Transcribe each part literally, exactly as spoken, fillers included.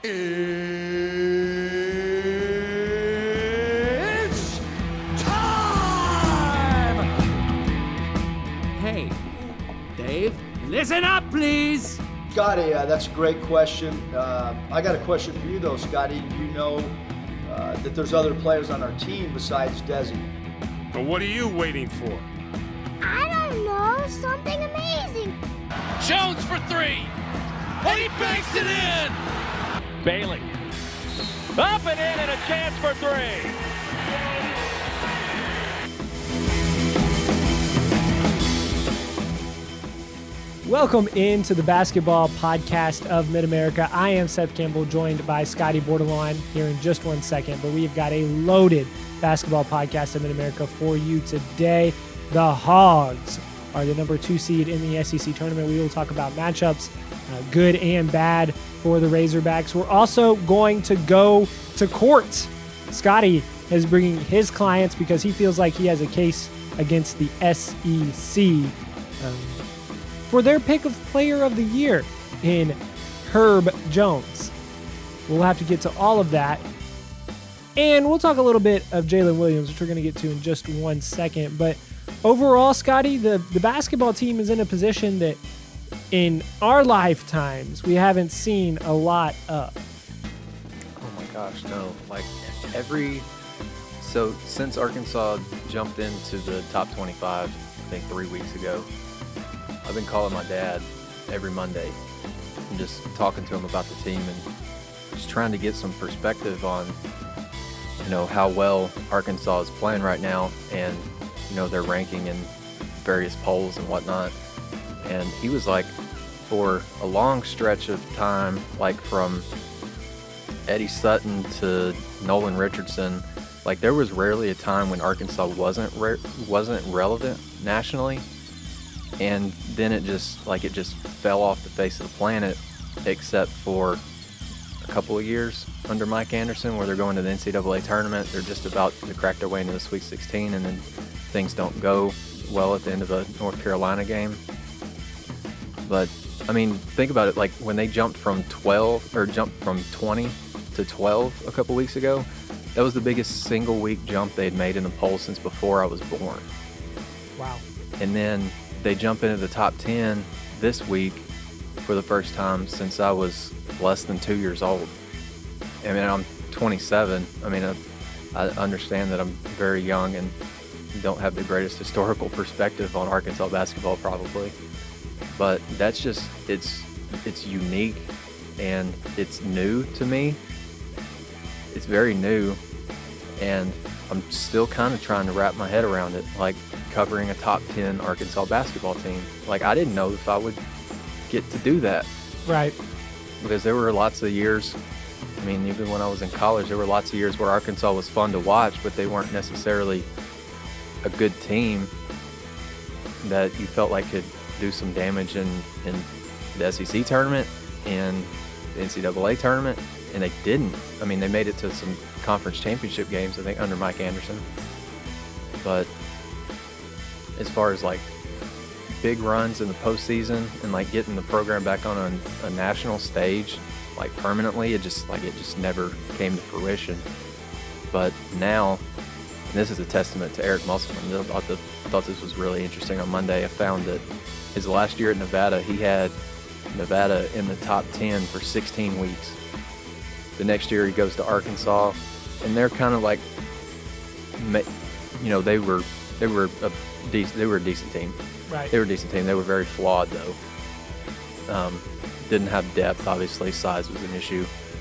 It's time! Hey, Dave, listen up, please! Scotty, uh, that's a great question. Uh, I got a question for you, though, Scotty. You know uh, that there's other players on our team besides Desi. But what are you waiting for? I don't know, something amazing. Jones for three, and he banks it in. Bailey, up and in, and a chance for three. Welcome into the basketball podcast of Mid-America. I am Seth Campbell, joined by Scotty Bordelon here in just one second, but we've got a loaded basketball podcast of Mid-America for you today. The Hogs are the number two seed in the S E C tournament. We will talk about matchups, uh, good and bad for the Razorbacks. We're also going to go to court. Scotty is bringing his clients because he feels like he has a case against the S E C um, for their pick of player of the year in Herb Jones. We'll have to get to all of that. And we'll talk a little bit of Jalen Williams, which we're going to get to in just one second. But overall, Scotty, the, the basketball team is in a position that in our lifetimes we haven't seen a lot of. Oh my gosh, no. Like every, so since Arkansas jumped into the top twenty-five, I think three weeks ago, I've been calling my dad every Monday and just talking to him about the team and just trying to get some perspective on, you know, how well Arkansas is playing right now and, you know, their ranking in various polls and whatnot. And he was like, for a long stretch of time, like from Eddie Sutton to Nolan Richardson, like there was rarely a time when Arkansas wasn't re- wasn't relevant nationally. And then it just like it just fell off the face of the planet, except for a couple of years under Mike Anderson, where they're going to the N C double A tournament. They're just about to crack their way into the Sweet sixteen, and then things don't go well at the end of a North Carolina game. But I mean, think about it. Like when they jumped from twelve or jumped from twenty to twelve a couple weeks ago, that was the biggest single week jump they'd made in the poll since before I was born. Wow. And then they jump into the top ten this week for the first time since I was less than two years old. I mean, I'm twenty-seven. I mean, I, I understand that I'm very young and don't have the greatest historical perspective on Arkansas basketball probably. But that's just, it's it's unique and it's new to me. It's very new and I'm still kind of trying to wrap my head around it, like covering a top ten Arkansas basketball team. Like I didn't know if I would get to do that. Right. Because there were lots of years, I mean, even when I was in college, there were lots of years where Arkansas was fun to watch, but they weren't necessarily a good team that you felt like could do some damage in, in the S E C tournament and the N C double A tournament, and they didn't. I mean, they made it to some conference championship games, I think, under Mike Anderson. But as far as like big runs in the postseason and like getting the program back on a, a national stage, like permanently, it just like it just never came to fruition. But now, and this is a testament to Eric Musselman. I thought, the, I thought this was really interesting. On Monday, I found that his last year at Nevada, he had Nevada in the top ten for sixteen weeks. The next year, he goes to Arkansas, and they're kind of like, you know, they were they were a decent, they were a decent team. Right. They were a decent team. They were very flawed, though. Um, didn't have depth, obviously. Size was an issue.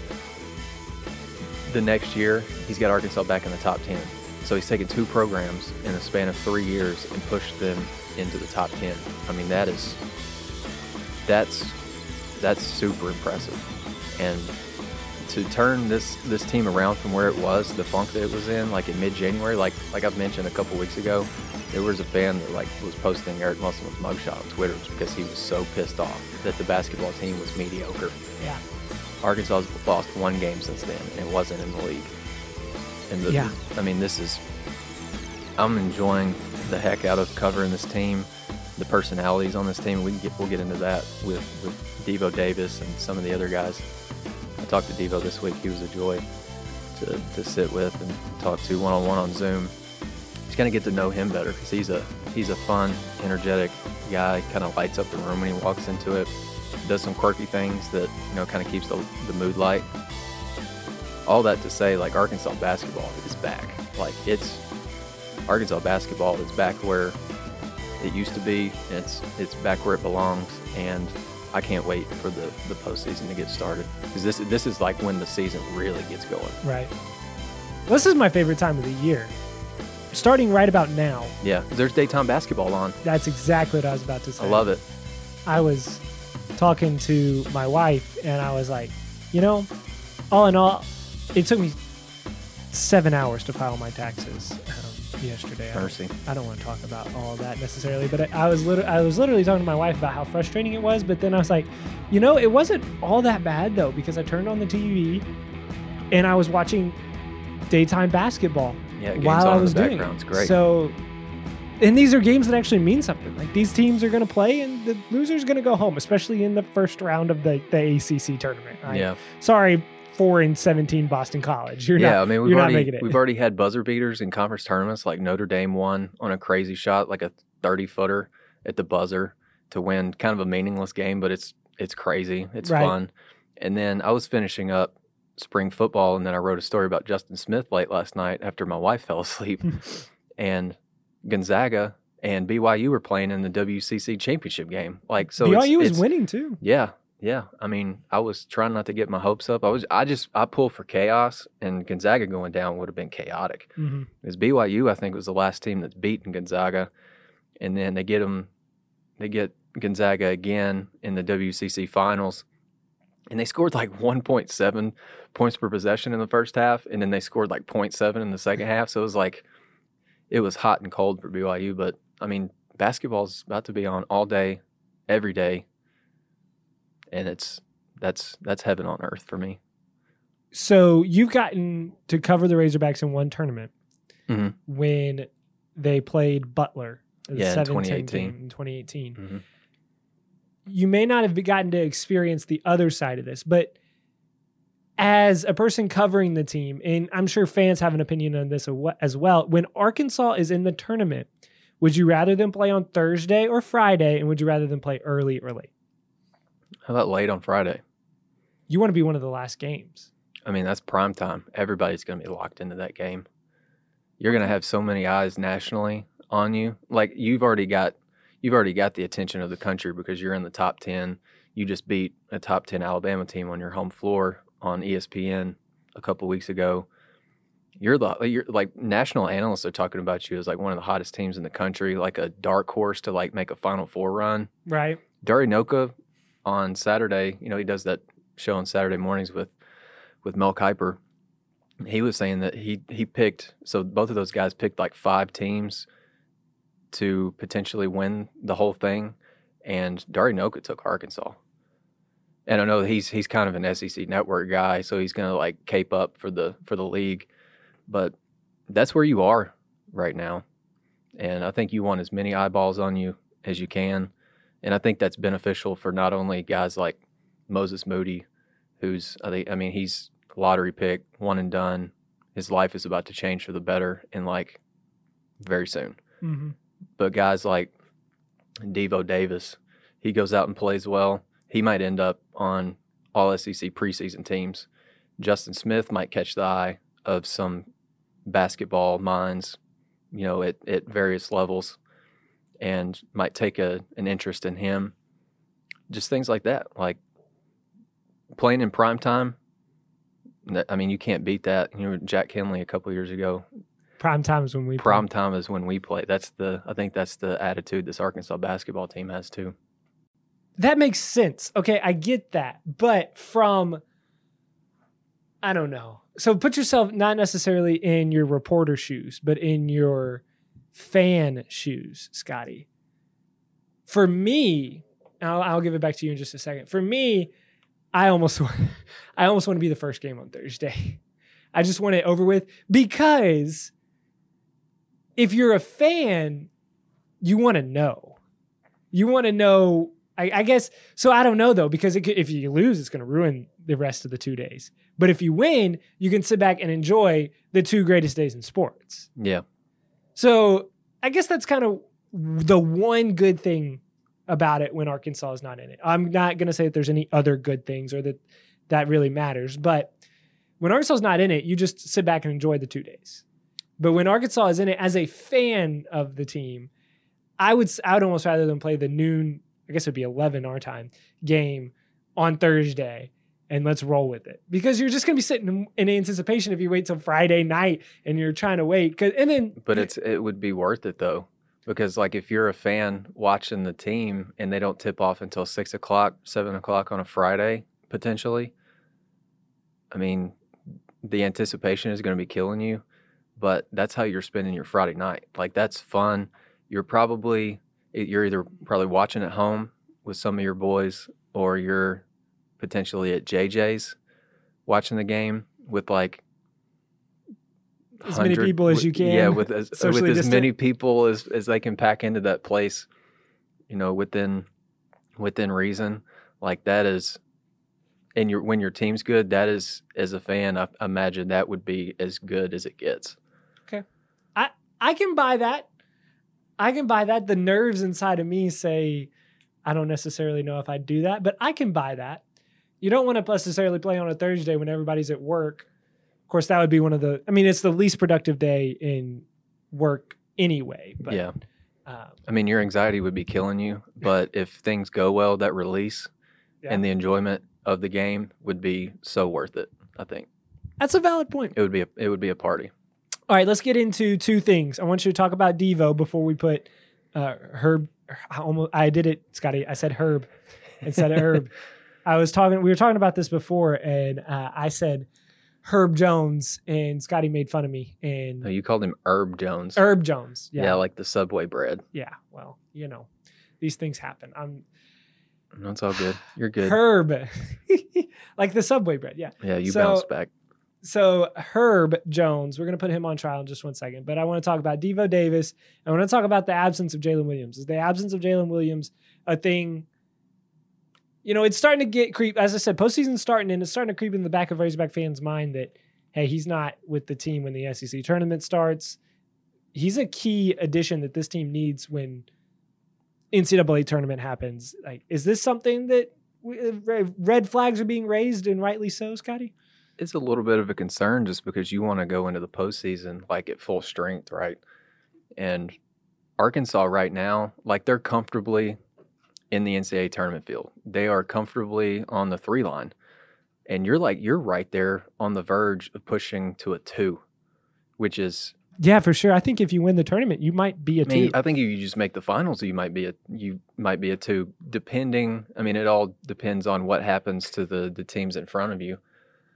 The next year, he's got Arkansas back in the top ten. So he's taken two programs in a span of three years and pushed them into the top ten. I mean, that is, that's, that's super impressive. And to turn this, this team around from where it was, the funk that it was in, like in mid-January, like like I've mentioned a couple weeks ago, there was a fan that like was posting Eric Musselman's mugshot on Twitter because he was so pissed off that the basketball team was mediocre. Yeah. Arkansas has lost one game since then, and it wasn't in the league. And the, yeah. I mean, this is, I'm enjoying the heck out of covering this team, the personalities on this team. We can get, we'll get into that with, with Devo Davis and some of the other guys. I talked to Devo this week. He was a joy to, to sit with and talk to one-on-one on Zoom. Just kind of get to know him better because he's a he's a fun, energetic guy. Kind of lights up the room when he walks into it. Does some quirky things that, you know, kind of keeps the, the mood light. All that to say, like, Arkansas basketball is back. Like, it's Arkansas basketball is back where it used to be. It's it's back where it belongs, and I can't wait for the, the postseason to get started because this this is like when the season really gets going. Right. This is my favorite time of the year. Starting right about now. Yeah, there's daytime basketball on. That's exactly what I was about to say. I love it. I was talking to my wife, and I was like, you know, all in all, it took me seven hours to file my taxes um, yesterday. Mercy. I don't, I don't want to talk about all of that necessarily, but I, I was literally, I was literally talking to my wife about how frustrating it was. But then I was like, you know, it wasn't all that bad though, because I turned on the T V and I was watching daytime basketball yeah, games while on I was in the doing background's it. great. So, and these are games that actually mean something. Like, these teams are going to play, and the loser's going to go home, especially in the first round of the, the A C C tournament. Right? Yeah. Sorry, four and seventeen Boston College. You're yeah, not, I mean, we've you're already not making it. we've already had buzzer beaters in conference tournaments. Like Notre Dame won on a crazy shot, like a thirty footer at the buzzer to win kind of a meaningless game, but it's it's crazy. It's Right. fun. And then I was finishing up spring football, and then I wrote a story about Justin Smith late last night after my wife fell asleep. And Gonzaga and B Y U were playing in the W C C championship game. Like, so B Y U it's, is it's, winning too. Yeah, yeah. I mean, I was trying not to get my hopes up. I was, I just, I pulled for chaos, and Gonzaga going down would have been chaotic. Mm-hmm. Because B Y U, I think, was the last team that's beaten Gonzaga, and then they get them, they get Gonzaga again in the W C C finals, and they scored like one point seven points per possession in the first half, and then they scored like zero point seven in the second half. So it was like, it was hot and cold for B Y U. But I mean, basketball's about to be on all day, every day, and it's that's that's heaven on earth for me. So you've gotten to cover the Razorbacks in one tournament Mhm. when they played Butler, the Yeah, in seven ten twenty eighteen. team in twenty eighteen. Mhm. You may not have gotten to experience the other side of this, but as a person covering the team, and I'm sure fans have an opinion on this as well, when Arkansas is in the tournament, would you rather them play on Thursday or Friday, and would you rather them play early or late? How about late on Friday? You want to be one of the last games. I mean, that's prime time. Everybody's going to be locked into that game. You're going to have so many eyes nationally on you. Like, you've already got you've already got the attention of the country because you're in the top ten. You just beat a top ten Alabama team on your home floor on E S P N a couple weeks ago. You're the you're like national analysts are talking about you as like one of the hottest teams in the country, like a dark horse to like make a Final Four run. Right. Dari Noka on Saturday, you know, he does that show on Saturday mornings with with Mel Kiper. He was saying that he he picked, so both of those guys picked like five teams to potentially win the whole thing, and Dari Noka took Arkansas. And I know he's he's kind of an S E C network guy, so he's going to like cape up for the for the league, but that's where you are right now, and I think you want as many eyeballs on you as you can, and I think that's beneficial for not only guys like Moses Moody, who's I think I mean he's lottery pick, one and done. His life is about to change for the better in like very soon. Mm-hmm. But guys like Devo Davis, he goes out and plays well. He might end up on all S E C preseason teams. Justin Smith might catch the eye of some basketball minds, you know, at, at various levels, and might take a an interest in him. Just things like that, like playing in prime time. I mean, you can't beat that. You know, Jack Kinley a couple years ago. Prime time is when we Prime play. time is when we play. That's the. I think that's the attitude this Arkansas basketball team has too. That makes sense. Okay, I get that. But from, I don't know. So put yourself not necessarily in your reporter shoes, but in your fan shoes, Scotty. For me, I'll, I'll give it back to you in just a second. For me, I almost, I almost want to be the first game on Thursday. I just want it over with, because if you're a fan, you want to know. You want to know. I, I guess, so I don't know though, because it could, if you lose, it's going to ruin the rest of the two days. But if you win, you can sit back and enjoy the two greatest days in sports. Yeah. So I guess that's kind of the one good thing about it when Arkansas is not in it. I'm not going to say that there's any other good things or that that really matters, but when Arkansas is not in it, you just sit back and enjoy the two days. But when Arkansas is in it, as a fan of the team, I would I would almost rather than play the noon, I guess it would be eleven our time, game on Thursday, and let's roll with it. Because you're just going to be sitting in anticipation if you wait till Friday night and you're trying to wait. Cause, and then, but it's it would be worth it, though. Because, like, if you're a fan watching the team and they don't tip off until six o'clock, seven o'clock on a Friday, potentially, I mean, the anticipation is going to be killing you. But that's how you're spending your Friday night. Like, that's fun. You're probably, you're either probably watching at home with some of your boys, or you're potentially at J J's watching the game with, like, as many people as you can. Yeah, with as, with as distant. many people as, as they can pack into that place, you know, within within reason. Like, that is, and your when your team's good, that is, as a fan, I imagine that would be as good as it gets. Okay. I, I can buy that. I can buy that. The nerves inside of me say, I don't necessarily know if I'd do that, but I can buy that. You don't want to necessarily play on a Thursday when everybody's at work. Of course, that would be one of the, I mean, it's the least productive day in work anyway. But, yeah. Um, I mean, your anxiety would be killing you, but if things go well, that release yeah. and the enjoyment of the game would be so worth it, I think. That's a valid point. It would be a, it would be a party. All right, let's get into two things. I want you to talk about Devo before we put uh, Herb. I, almost, I did it, Scotty. I said Herb instead of Herb. I was talking, we were talking about this before, and uh, I said Herb Jones, and Scotty made fun of me. And no, you called him Herb Jones. Herb Jones. Yeah. yeah, like the Subway bread. Yeah, well, you know, these things happen. I'm. No, it's all good. You're good. Herb. Like the Subway bread, yeah. Yeah, you so, bounced back. So Herb Jones, we're going to put him on trial in just one second, but I want to talk about Devo Davis. I want to talk about the absence of Jalen Williams. Is the absence of Jalen Williams a thing? You know, it's starting to get creep. As I said, postseason's starting, and it's starting to creep in the back of Razorback fans' mind that, hey, he's not with the team when the S E C tournament starts. He's a key addition that this team needs when N C double A tournament happens. Like, is this something that red flags are being raised, and rightly so, Scotty? It's a little bit of a concern just because you want to go into the postseason like at full strength, right? And Arkansas right now, like, they're comfortably in the N C double A tournament field. They are comfortably on the three line. And you're like, you're right there on the verge of pushing to a two, which is... Yeah, for sure. I think if you win the tournament, you might be a I mean, two. I think if you just make the finals, you might be a you might be a two, depending. I mean, it all depends on what happens to the the teams in front of you.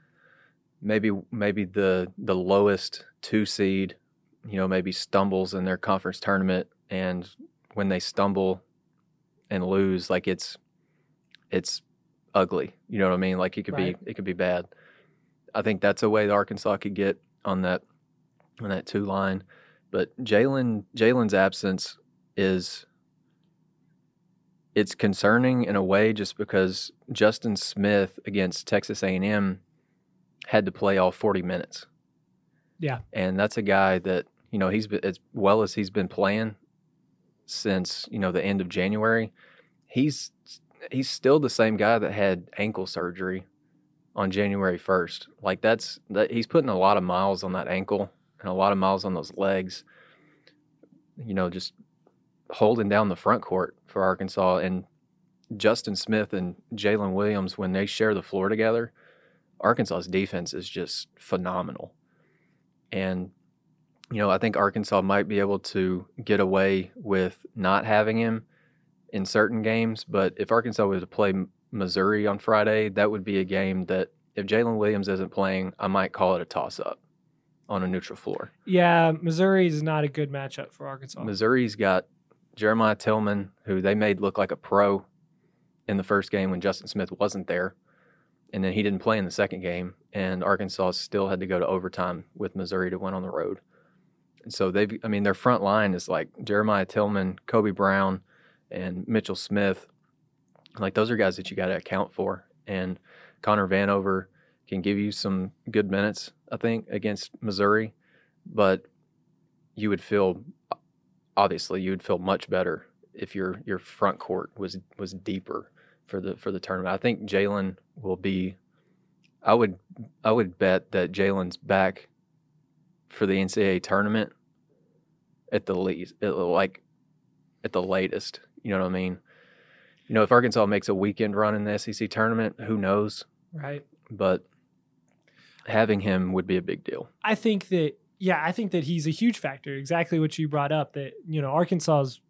Maybe maybe the the lowest two seed, you know, maybe stumbles in their conference tournament, and when they stumble and lose, like it's it's ugly. You know what I mean? Like it could right. be it could be bad. I think that's a way that Arkansas could get on that on that two line. But Jalen Jalen's absence is it's concerning in a way just because Justin Smith against Texas A and M had to play all forty minutes. Yeah. And that's a guy that, you know, he's been, as well as he's been playing since, you know, the end of January, he's he's still the same guy that had ankle surgery on January first. Like that's that he's putting a lot of miles on that ankle and a lot of miles on those legs, you know, just holding down the front court for Arkansas. And Justin Smith and Jalen Williams, when they share the floor together, Arkansas's defense is just phenomenal. And, you know, I think Arkansas might be able to get away with not having him in certain games. But if Arkansas was to play Missouri on Friday, that would be a game that if Jalen Williams isn't playing, I might call it a toss-up on a neutral floor. Yeah, Missouri is not a good matchup for Arkansas. Missouri's got Jeremiah Tillman, who they made look like a pro in the first game when Justin Smith wasn't there. And then he didn't play in the second game, and Arkansas still had to go to overtime with Missouri to win on the road. And so they've, I mean, their front line is like Jeremiah Tillman, Kobe Brown, and Mitchell Smith. Like those are guys that you got to account for. And Connor Vanover can give you some good minutes, I think, against Missouri, but you would feel, obviously, you would feel much better if your your front court was was deeper for the for the tournament. I think Jalen will be. I would I would bet that Jalen's back for the N C double A tournament at the least, like at the latest. You know what I mean? You know, if Arkansas makes a weekend run in the S E C tournament, who knows? Right. But having him would be a big deal. I think that, yeah, I think that he's a huge factor. Exactly what you brought up, that, you know, Arkansas's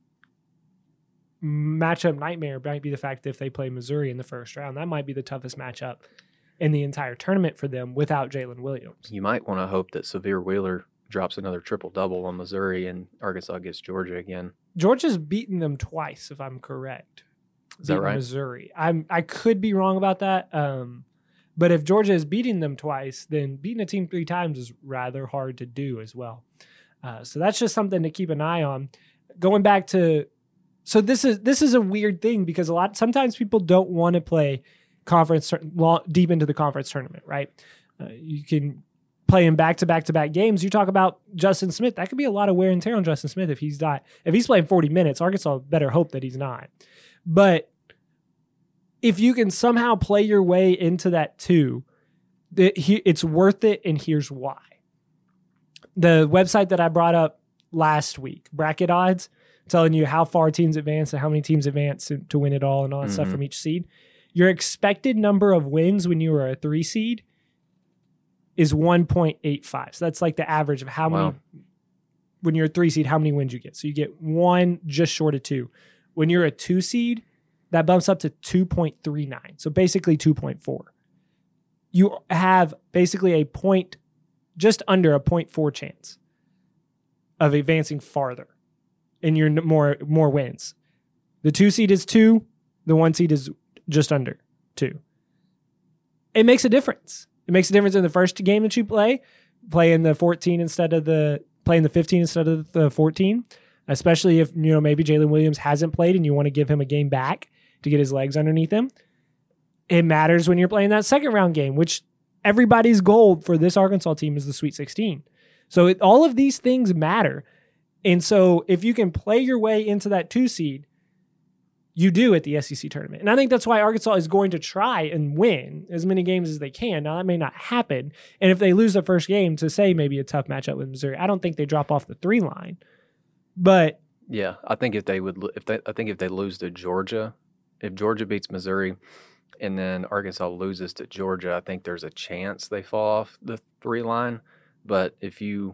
matchup nightmare might be the fact that if they play Missouri in the first round, that might be the toughest matchup in the entire tournament for them without Jalen Williams. You might want to hope that Severe Wheeler drops another triple-double on Missouri and Arkansas gets Georgia again. Georgia's beaten them twice, if I'm correct. Is that right? Missouri. I'm, I could be wrong about that. Um, but if Georgia is beating them twice, then beating a team three times is rather hard to do as well. Uh, so that's just something to keep an eye on. Going back to, so this is this is a weird thing because a lot sometimes people don't want to play conference long, deep into the conference tournament, right? Uh, you can play in back to back to back games. You talk about Justin Smith. That could be a lot of wear and tear on Justin Smith if he's not if he's playing forty minutes. Arkansas better hope that he's not. But if you can somehow play your way into that too, it's worth it, and here's why. The website that I brought up last week, Bracket Odds, telling you how far teams advance and how many teams advance to, to win it all and all that mm-hmm. stuff from each seed. Your expected number of wins when you are a three seed is one point eight five. So that's like the average of how wow. many, when you're a three seed, how many wins you get. So you get one just short of two. When you're a two seed, that bumps up to two point three nine. So basically two point four. You have basically a point, just under a zero point four chance of advancing farther in your more, more wins. The two seed is two. The one seed is just under two. It makes a difference. It makes a difference in the first game that you play, playing the fourteen instead of the playing the fifteen instead of the fourteen, especially if, you know, maybe Jalen Williams hasn't played and you want to give him a game back to get his legs underneath him. It matters when you're playing that second round game, which everybody's goal for this Arkansas team is the Sweet sixteen. So it, all of these things matter. And so if you can play your way into that two seed, you do at the S E C tournament. And I think that's why Arkansas is going to try and win as many games as they can. Now, that may not happen. And if they lose the first game, to say maybe a tough matchup with Missouri, I don't think they drop off the three line. But yeah, I think if they would, if they, I think if they lose to Georgia, if Georgia beats Missouri and then Arkansas loses to Georgia, I think there's a chance they fall off the three line. But if you,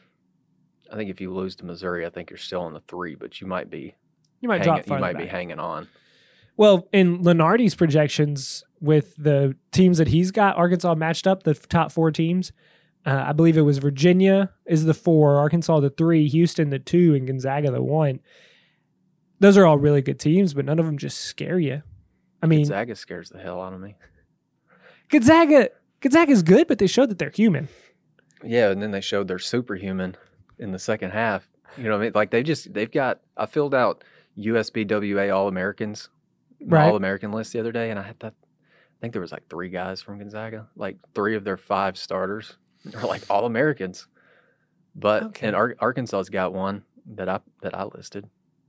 I think if you lose to Missouri, I think you're still on the three, but you might be. You might hanging, drop You might back. be hanging on. Well, in Lenardi's projections with the teams that he's got, Arkansas matched up, the top four teams. Uh, I believe it was Virginia is the four, Arkansas the three, Houston the two, and Gonzaga the one. Those are all really good teams, but none of them just scare you. I mean, Gonzaga scares the hell out of me. Gonzaga, Gonzaga's good, but they showed that they're human. Yeah, and then they showed they're superhuman in the second half. You know what I mean? Like they just they've got. I filled out U S B W A All-Americans, right. All-American list the other day, and I had that. I think there was like three guys from Gonzaga, like three of their five starters are like All-Americans. But okay. and Ar- Arkansas's got one that I that I listed.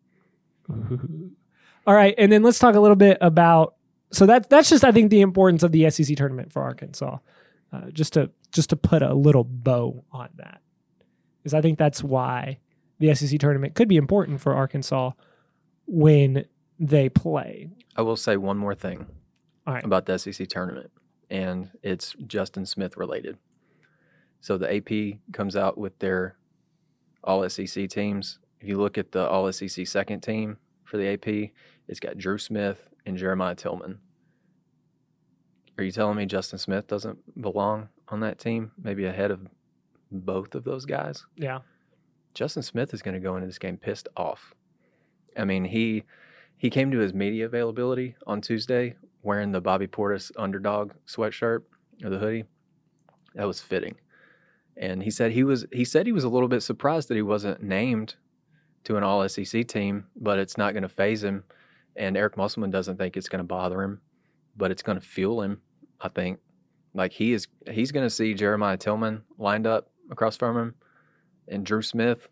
All right, and then let's talk a little bit about. So that that's just I think the importance of the S E C tournament for Arkansas. Uh, just to just to put a little bow on that, because I think that's why the S E C tournament could be important for Arkansas when they play. I will say one more thing All right. about the S E C tournament, and it's Justin Smith related. So the A P comes out with their all S E C teams. If you look at the all S E C second team for the A P, it's got Drew Smith and Jeremiah Tillman. Are you telling me Justin Smith doesn't belong on that team, maybe ahead of both of those guys? Yeah. Justin Smith is going to go into this game pissed off. I mean, he he came to his media availability on Tuesday wearing the Bobby Portis underdog sweatshirt or the hoodie. That was fitting. And he said he was he said he was a little bit surprised that he wasn't named to an all S E C team, but it's not going to faze him. And Eric Musselman doesn't think it's going to bother him, but it's going to fuel him I think. Like he is, he's going to see Jeremiah Tillman lined up across from him and Drew Smith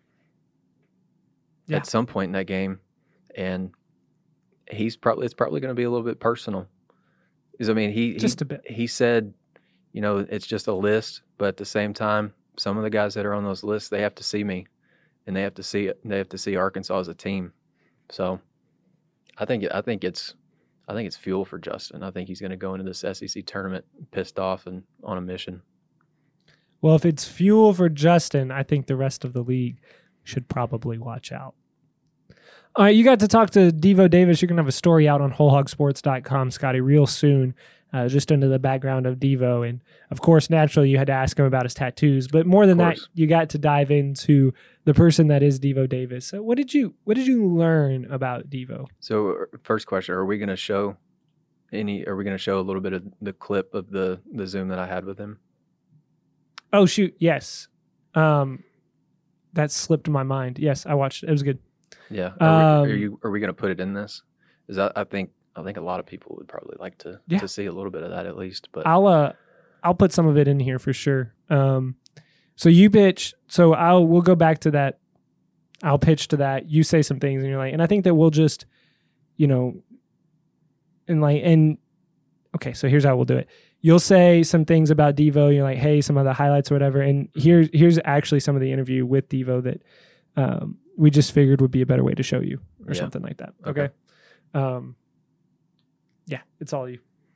yeah. at some point in that game. And he's probably, it's probably going to be a little bit personal. Because I mean, he, just he, a bit. he said, you know, it's just a list, but at the same time, some of the guys that are on those lists, they have to see me and they have to see it. They have to see Arkansas as a team. So I think, I think it's, I think it's fuel for Justin. I think he's going to go into this S E C tournament pissed off and on a mission. Well, if it's fuel for Justin, I think the rest of the league should probably watch out. All right, you got to talk to Devo Davis. You're going to have a story out on whole hog sports dot com, Scotty, real soon, uh, just into the background of Devo. And, of course, naturally, you had to ask him about his tattoos. But more than that, you got to dive into the person that is Devo Davis. So what did you what did you learn about Devo? So first question, are we going to show any are we going to show a little bit of the clip of the the Zoom that I had with him? Oh shoot, yes. Um that slipped my mind. Yes, I watched it. It was good. Yeah. Are, um, we, are you are we going to put it in this? Is that I think I think a lot of people would probably like to yeah. to see a little bit of that at least, but I'll uh I'll put some of it in here for sure. Um So you pitch, so I'll we'll go back to that. I'll pitch to that. You say some things and you're like, and I think that we'll just, you know, and like, and okay, so here's how we'll do it. You'll say some things about Devo. You're like, hey, some of the highlights or whatever. And here's here's actually some of the interview with Devo that um, we just figured would be a better way to show you or yeah. something like that. Okay. okay. Um, yeah, it's all you.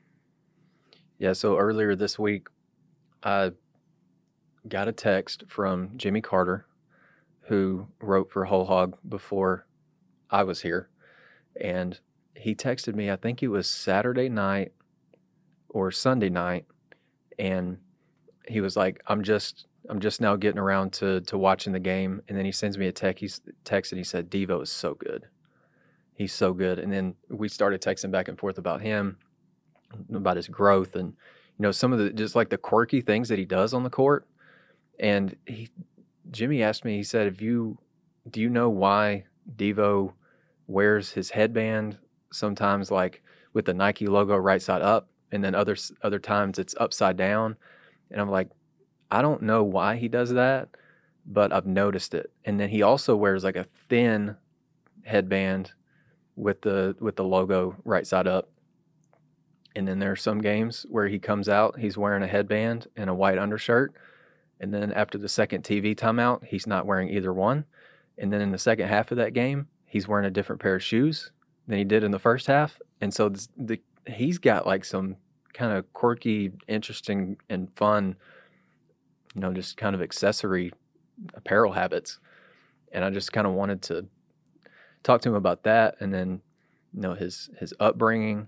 Yeah. So earlier this week, I got a text from Jimmy Carter, who wrote for Whole Hog before I was here. And he texted me, I think it was Saturday night or Sunday night. And he was like, I'm just I'm just now getting around to to watching the game. And then he sends me a text, he's text and he said, Devo is so good. He's so good. And then we started texting back and forth about him, about his growth and, you know, some of the, just like the quirky things that he does on the court. And he, Jimmy asked me, he said, if you, do you know why Devo wears his headband sometimes like with the Nike logo right side up and then other, other times it's upside down? And I'm like, I don't know why he does that, but I've noticed it. And then he also wears like a thin headband with the, with the logo right side up. And then there are some games where he comes out, he's wearing a headband and a white undershirt. And then after the second T V timeout, he's not wearing either one. And then in the second half of that game, he's wearing a different pair of shoes than he did in the first half. And so the, the he's got like some kind of quirky, interesting, and fun, you know, just kind of accessory apparel habits. And I just kind of wanted to talk to him about that, and then, you know, his his upbringing,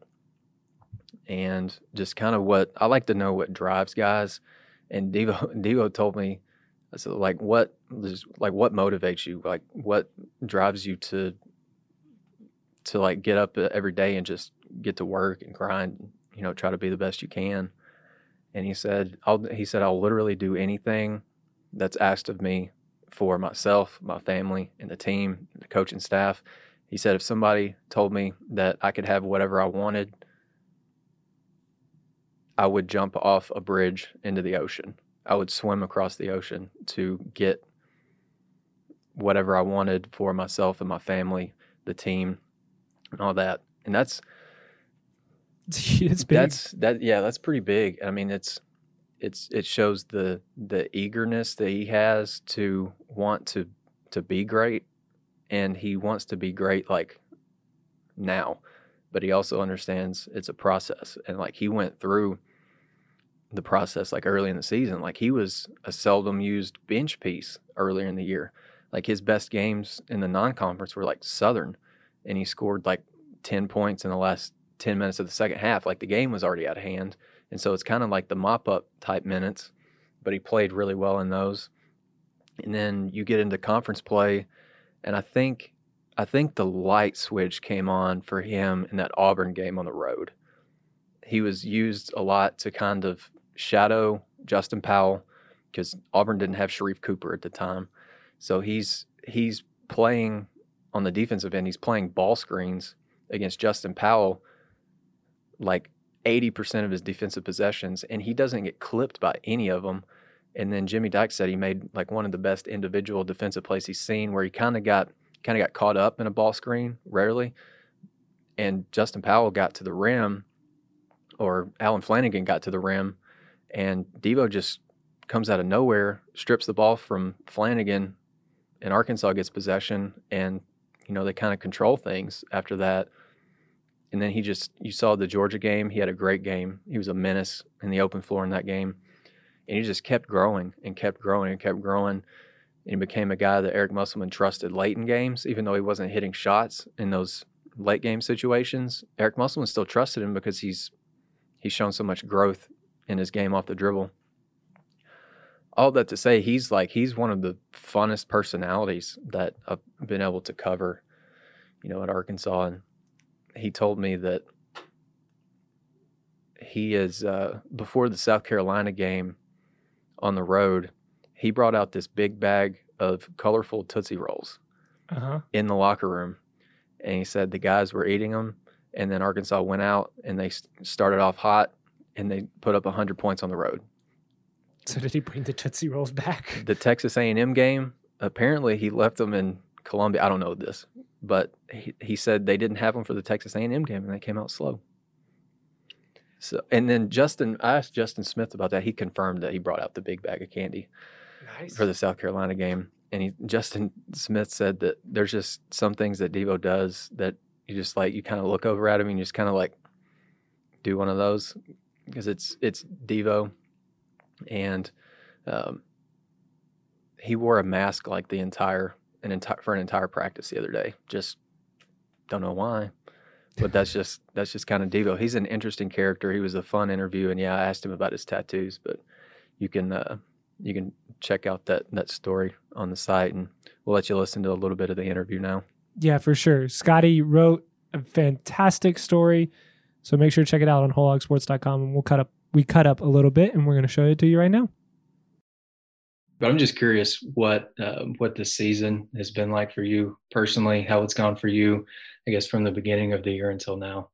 and just kind of what I like to know what drives guys. And Devo, Devo told me, I said, like, what, like, what motivates you? Like, what drives you to, to like get up every day and just get to work and grind, you know, try to be the best you can. And he said, I'll, he said, I'll literally do anything that's asked of me for myself, my family, and the team, the coaching staff. He said, if somebody told me that I could have whatever I wanted, I would jump off a bridge into the ocean. I would swim across the ocean to get whatever I wanted for myself and my family, the team, and all that. And that's it's big. That's that. Yeah, that's pretty big. I mean, it's it's it shows the the eagerness that he has to want to to be great, and he wants to be great like now. But he also understands it's a process, and like he went through the process like early in the season. Like he was a seldom used bench piece earlier in the year. Like his best games in the non-conference were like Southern, and he scored like ten points in the last ten minutes of the second half. Like the game was already out of hand, and so it's kind of like the mop-up type minutes, but he played really well in those. And then you get into conference play, and I think I think the light switch came on for him in that Auburn game on the road. He was used a lot to kind of shadow Justin Powell because Auburn didn't have Sharif Cooper at the time. So he's he's playing on the defensive end. He's playing ball screens against Justin Powell, like eighty percent of his defensive possessions, and he doesn't get clipped by any of them. And then Jimmy Dykes said he made like one of the best individual defensive plays he's seen, where he kind of got kind of got caught up in a ball screen, rarely. And Justin Powell got to the rim, or Alan Flanagan got to the rim, and Devo just comes out of nowhere, strips the ball from Flanagan, and Arkansas gets possession, and you know they kind of control things after that. And then he just, you saw the Georgia game, he had a great game. He was a menace in the open floor in that game. And he just kept growing and kept growing and kept growing. And he became a guy that Eric Musselman trusted late in games, even though he wasn't hitting shots in those late game situations. Eric Musselman still trusted him because he's he's shown so much growth in his game off the dribble. All that to say, he's like he's one of the funnest personalities that I've been able to cover, you know, at Arkansas. And he told me that he is uh, before the South Carolina game on the road, he brought out this big bag of colorful Tootsie Rolls uh-huh. in the locker room. And he said the guys were eating them, and then Arkansas went out and they started off hot, and they put up one hundred points on the road. So did he bring the Tootsie Rolls back? The Texas A and M game, apparently he left them in Columbia. I don't know this, but he, he said they didn't have them for the Texas A and M game, and they came out slow. So, and then Justin, I asked Justin Smith about that. He confirmed that he brought out the big bag of candy nice. for the South Carolina game. And he, Justin Smith said that there's just some things that Devo does that you just like, you kind of look over at him and you just kind of like do one of those because it's, it's Devo. And um, he wore a mask like the entire, an entire, for an entire practice the other day. Just don't know why. But that's just that's just kind of Devo. He's an interesting character. He was a fun interview, and yeah, I asked him about his tattoos. But you can uh, you can check out that that story on the site, and we'll let you listen to a little bit of the interview now. Yeah, for sure. Scotty wrote a fantastic story, so make sure to check it out on whole hog sports dot com, and we'll cut up we cut up a little bit, and we're going to show it to you right now. But I'm just curious what uh, what this season has been like for you personally, how it's gone for you, I guess, from the beginning of the year until now.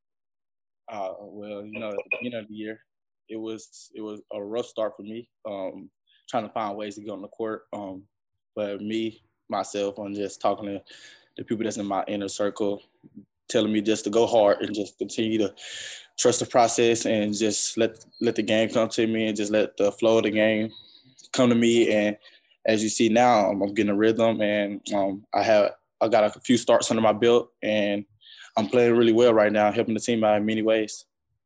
Uh, well, you know, at the beginning of the year, it was it was a rough start for me, um, trying to find ways to get on the court. Um, but me, myself, I'm just talking to the people that's in my inner circle, telling me just to go hard and just continue to trust the process and just let let the game come to me and just let the flow of the game come to me. And as you see now, I'm, I'm getting a rhythm, and um, I have I got a few starts under my belt, and I'm playing really well right now, helping the team out in many ways.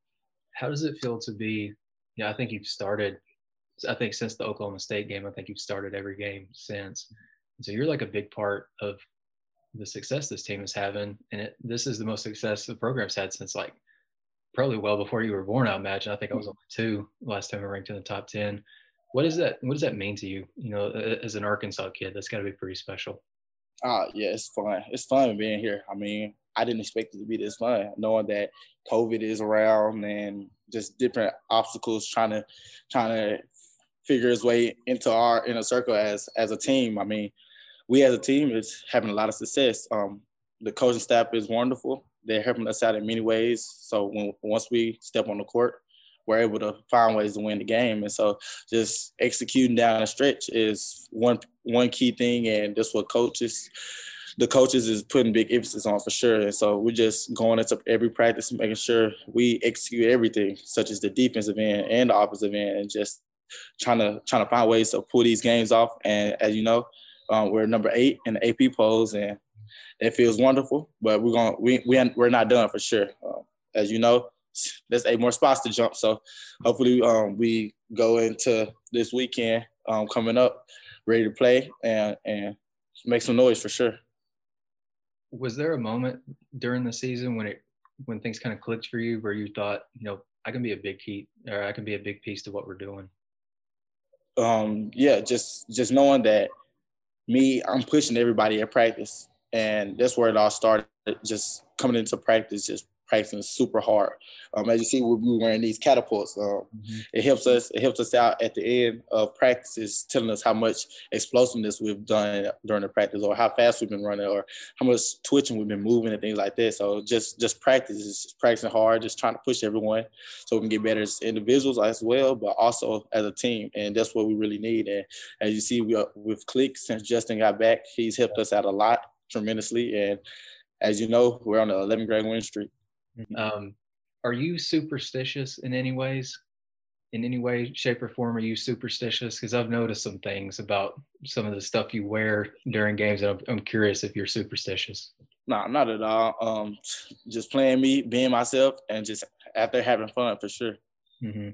How does it feel to be, yeah, you know, I think you've started, I think since the Oklahoma State game, I think you've started every game since. And so you're like a big part of the success this team is having. And it, this is the most success the program's had since like probably well before you were born, I imagine. I think I was only two last time I ranked in the top ten. What is that? What does that mean to you? You know, as an Arkansas kid, that's got to be pretty special. Uh, yeah, it's fun. It's fun being here. I mean, I didn't expect it to be this fun, knowing that COVID is around and just different obstacles trying to trying to figure its way into our inner circle as as a team. I mean, we as a team is having a lot of success. Um, the coaching staff is wonderful. They're helping us out in many ways. So when once we step on the court, we're able to find ways to win the game. And so just executing down the stretch is one one key thing, and that's what coaches, the coaches is putting big emphasis on for sure. And so we're just going into every practice, making sure we execute everything, such as the defensive end and the offensive end, and just trying to trying to find ways to pull these games off. And as you know, um, we're number eight in the A P polls, and it feels wonderful. But we're going we we we're not done for sure. Um, as you know, there's eight more spots to jump. So hopefully um, we go into this weekend um, coming up ready to play and, and make some noise for sure. Was there a moment during the season when it when things kind of clicked for you where you thought, you know, I can be a big key or I can be a big piece to what we're doing? Um, yeah, just just knowing that me, I'm pushing everybody at practice. And that's where it all started, just coming into practice, just practicing super hard. Um, as you see, we're wearing these catapults. Um, mm-hmm. It helps us. It helps us out at the end of practices, telling us how much explosiveness we've done during the practice, or how fast we've been running, or how much twitching we've been moving, and things like that. So just just practice, just practicing hard, just trying to push everyone so we can get better as individuals as well, but also as a team. And that's what we really need. And as you see, we are, with Click, since Justin got back, he's helped us out a lot, tremendously. And as you know, we're on an eleven grade win streak. Um, are you superstitious in any ways? In any way, shape, or form, are you superstitious? Because I've noticed some things about some of the stuff you wear during games, and I'm, I'm curious if you're superstitious. No, nah, not at all. Um, just playing me, being myself, and just out there having fun for sure. Mm-hmm.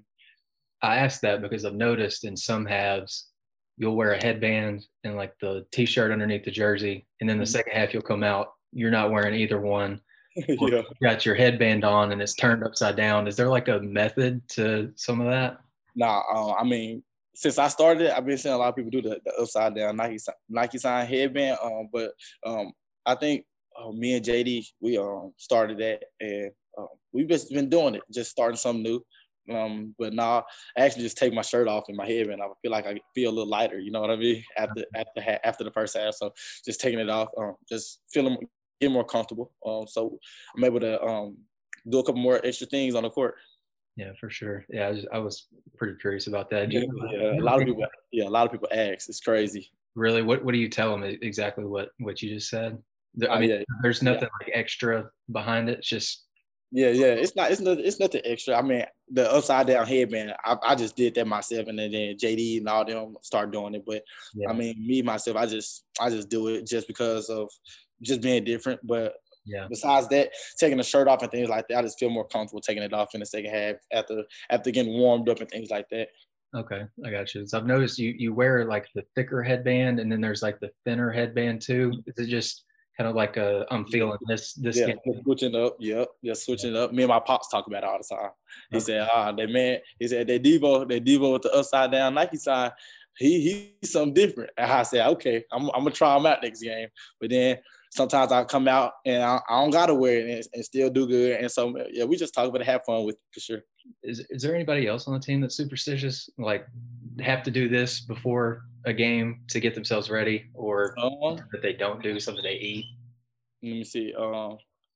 I asked that because I've noticed in some halves, you'll wear a headband and like the T-shirt underneath the jersey, and then the mm-hmm. second half you'll come out, you're not wearing either one. Yeah. You got your headband on and it's turned upside down. Is there like a method to some of that? Nah, uh, I mean, since I started, I've been seeing a lot of people do the, the upside down Nike Nike sign headband. Um, but um, I think uh, me and J D, we um started that, and um, we've just been doing it, just starting something new. Um, but now I actually just take my shirt off and my headband. I feel like I feel a little lighter. You know what I mean? After after after the first half, so just taking it off, um, just feeling. Get more comfortable, um, so I'm able to um, do a couple more extra things on the court. Yeah, for sure. Yeah, I, just, I was pretty curious about that. Yeah, yeah, a lot of people. Yeah, a lot of people ask. It's crazy. Really, what what do you tell them exactly? What what you just said? I mean, uh, yeah, there's nothing yeah. like extra behind it. It's just yeah, yeah. It's not. It's nothing. It's nothing extra. I mean, the upside down headband. I, I just did that myself, and then, then J D and all them start doing it. But yeah. I mean, me myself, I just I just do it just because of. Just being different, but yeah. Besides that, taking the shirt off and things like that, I just feel more comfortable taking it off in the second half after after getting warmed up and things like that. Okay, I got you. So I've noticed you you wear like the thicker headband, and then there's like the thinner headband too. Is it just kind of like a I'm feeling this this yeah, game? Switching up, yep, just switching up. Me and my pops talk about it all the time. He okay. said, "Ah, that man," he said, "that Devo, that Devo with the upside down Nike sign." He he's something different. And I said, okay, I'm I'm gonna try him out next game. But then sometimes I come out and I, I don't gotta wear it and, and still do good. And so yeah, we just talk about it, have fun with it for sure. Is is there anybody else on the team that's superstitious? Like have to do this before a game to get themselves ready, or um, that they don't do something they eat? Let me see. Um,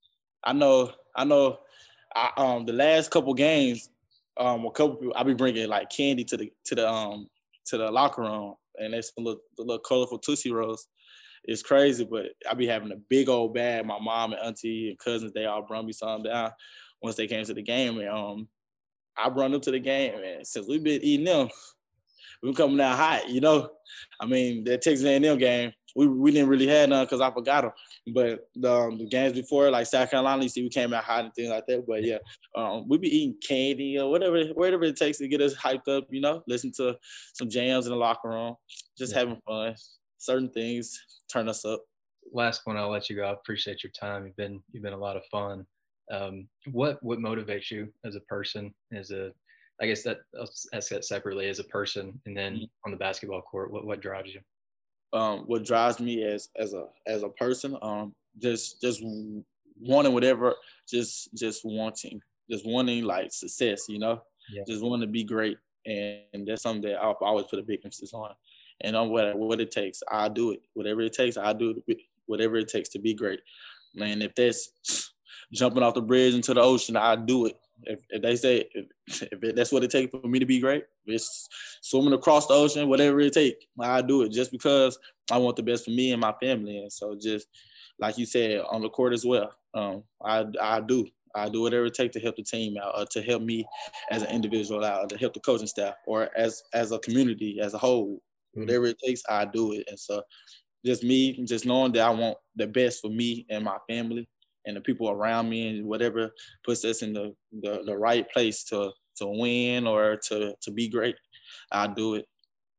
I know I know. I, um, the last couple games, um, a couple people I be bringing like candy to the to the um. to the locker room, and it's a little, the little colorful Tootsie Rolls. It's crazy, but I be having a big old bag. My mom and auntie and cousins, they all brought me some down once they came to the game, and um, I brought them to the game, and since we've been eating them, we've been coming out hot, you know? I mean, that Texas A and M game, we we didn't really have none because I forgot them. But the, um, the games before, like South Carolina, you see we came out hot and things like that. But, yeah, um, we be eating candy or whatever whatever it takes to get us hyped up, you know, listen to some jams in the locker room, just yeah. having fun. Certain things turn us up. Last one, I'll let you go. I appreciate your time. You've been you've been a lot of fun. Um, what what motivates you as a person, as a I guess that I'll ask that separately, as a person, and then on the basketball court, what, what drives you? Um, what drives me as as a as a person, um, just just wanting whatever, just just wanting, just wanting like success, you know, yeah. just wanting to be great, and that's something that I'll always put a big emphasis on. And on what what it takes, I'll do it. Whatever it takes, I'll do it. Whatever it takes to be great. Man, if that's jumping off the bridge into the ocean, I'll do it. If, if they say if, if it, that's what it takes for me to be great, if it's swimming across the ocean, whatever it takes, I do it just because I want the best for me and my family. And so just like you said, on the court as well, um, I, I do. I do whatever it takes to help the team out, or to help me as an individual out, or to help the coaching staff, or as as a community as a whole. Mm-hmm. Whatever it takes, I do it. And so just me, just knowing that I want the best for me and my family and the people around me, and whatever puts us in the, the, the right place to to win or to to be great, I'll do it.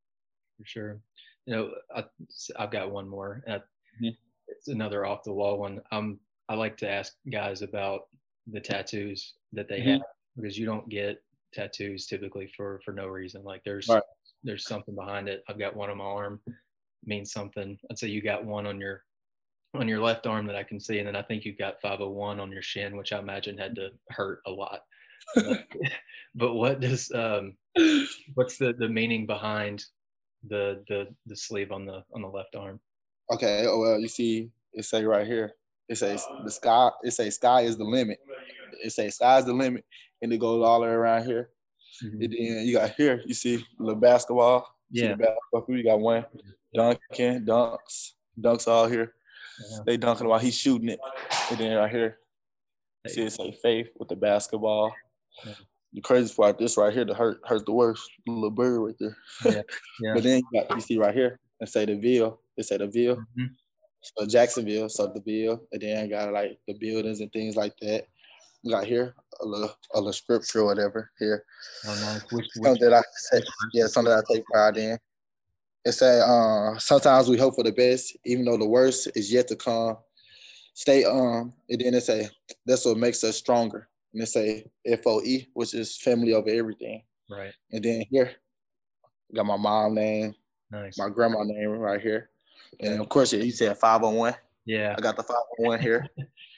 For sure. You know, I, I've got one more. Uh, mm-hmm. It's another off the wall one. Um, I like to ask guys about the tattoos that they mm-hmm. have, because you don't get tattoos typically for for no reason. Like there's right. there's something behind it. I've got one on my arm, means something. I'd say you got one on your on your left arm that I can see, and then I think you've got five oh one on your shin, which I imagine had to hurt a lot. But, but what does um, what's the, the meaning behind the the the sleeve on the on the left arm? Okay, well, you see, it say right here, it says the sky. It says sky is the limit. It says sky is the limit, and it goes all the way around here. Mm-hmm. And then you got here, you see the basketball. You yeah. See the basketball. You got one dunking, dunks, dunks all here. Yeah. They dunking while he's shooting it. And then right here, you see it say Faith with the basketball. Yeah. The crazy part, this right here, the hurt hurt the worst. The little bird right there. Yeah. Yeah. But then you, got, you see right here, and say the Ville. They say the Ville. Mm-hmm. So Jacksonville, so the Ville. And then I got like the buildings and things like that. We got here a little, a little scripture or whatever here. Oh, nice. Which, which, something that I say, yeah, something that I take pride in. It say, uh, sometimes we hope for the best, even though the worst is yet to come. Stay um, and then it say, that's what makes us stronger. And it say F O E, which is family over everything. Right. And then here, got my mom name, nice. My grandma name right here. And of course, you said five oh one. Yeah. I got the five oh one here.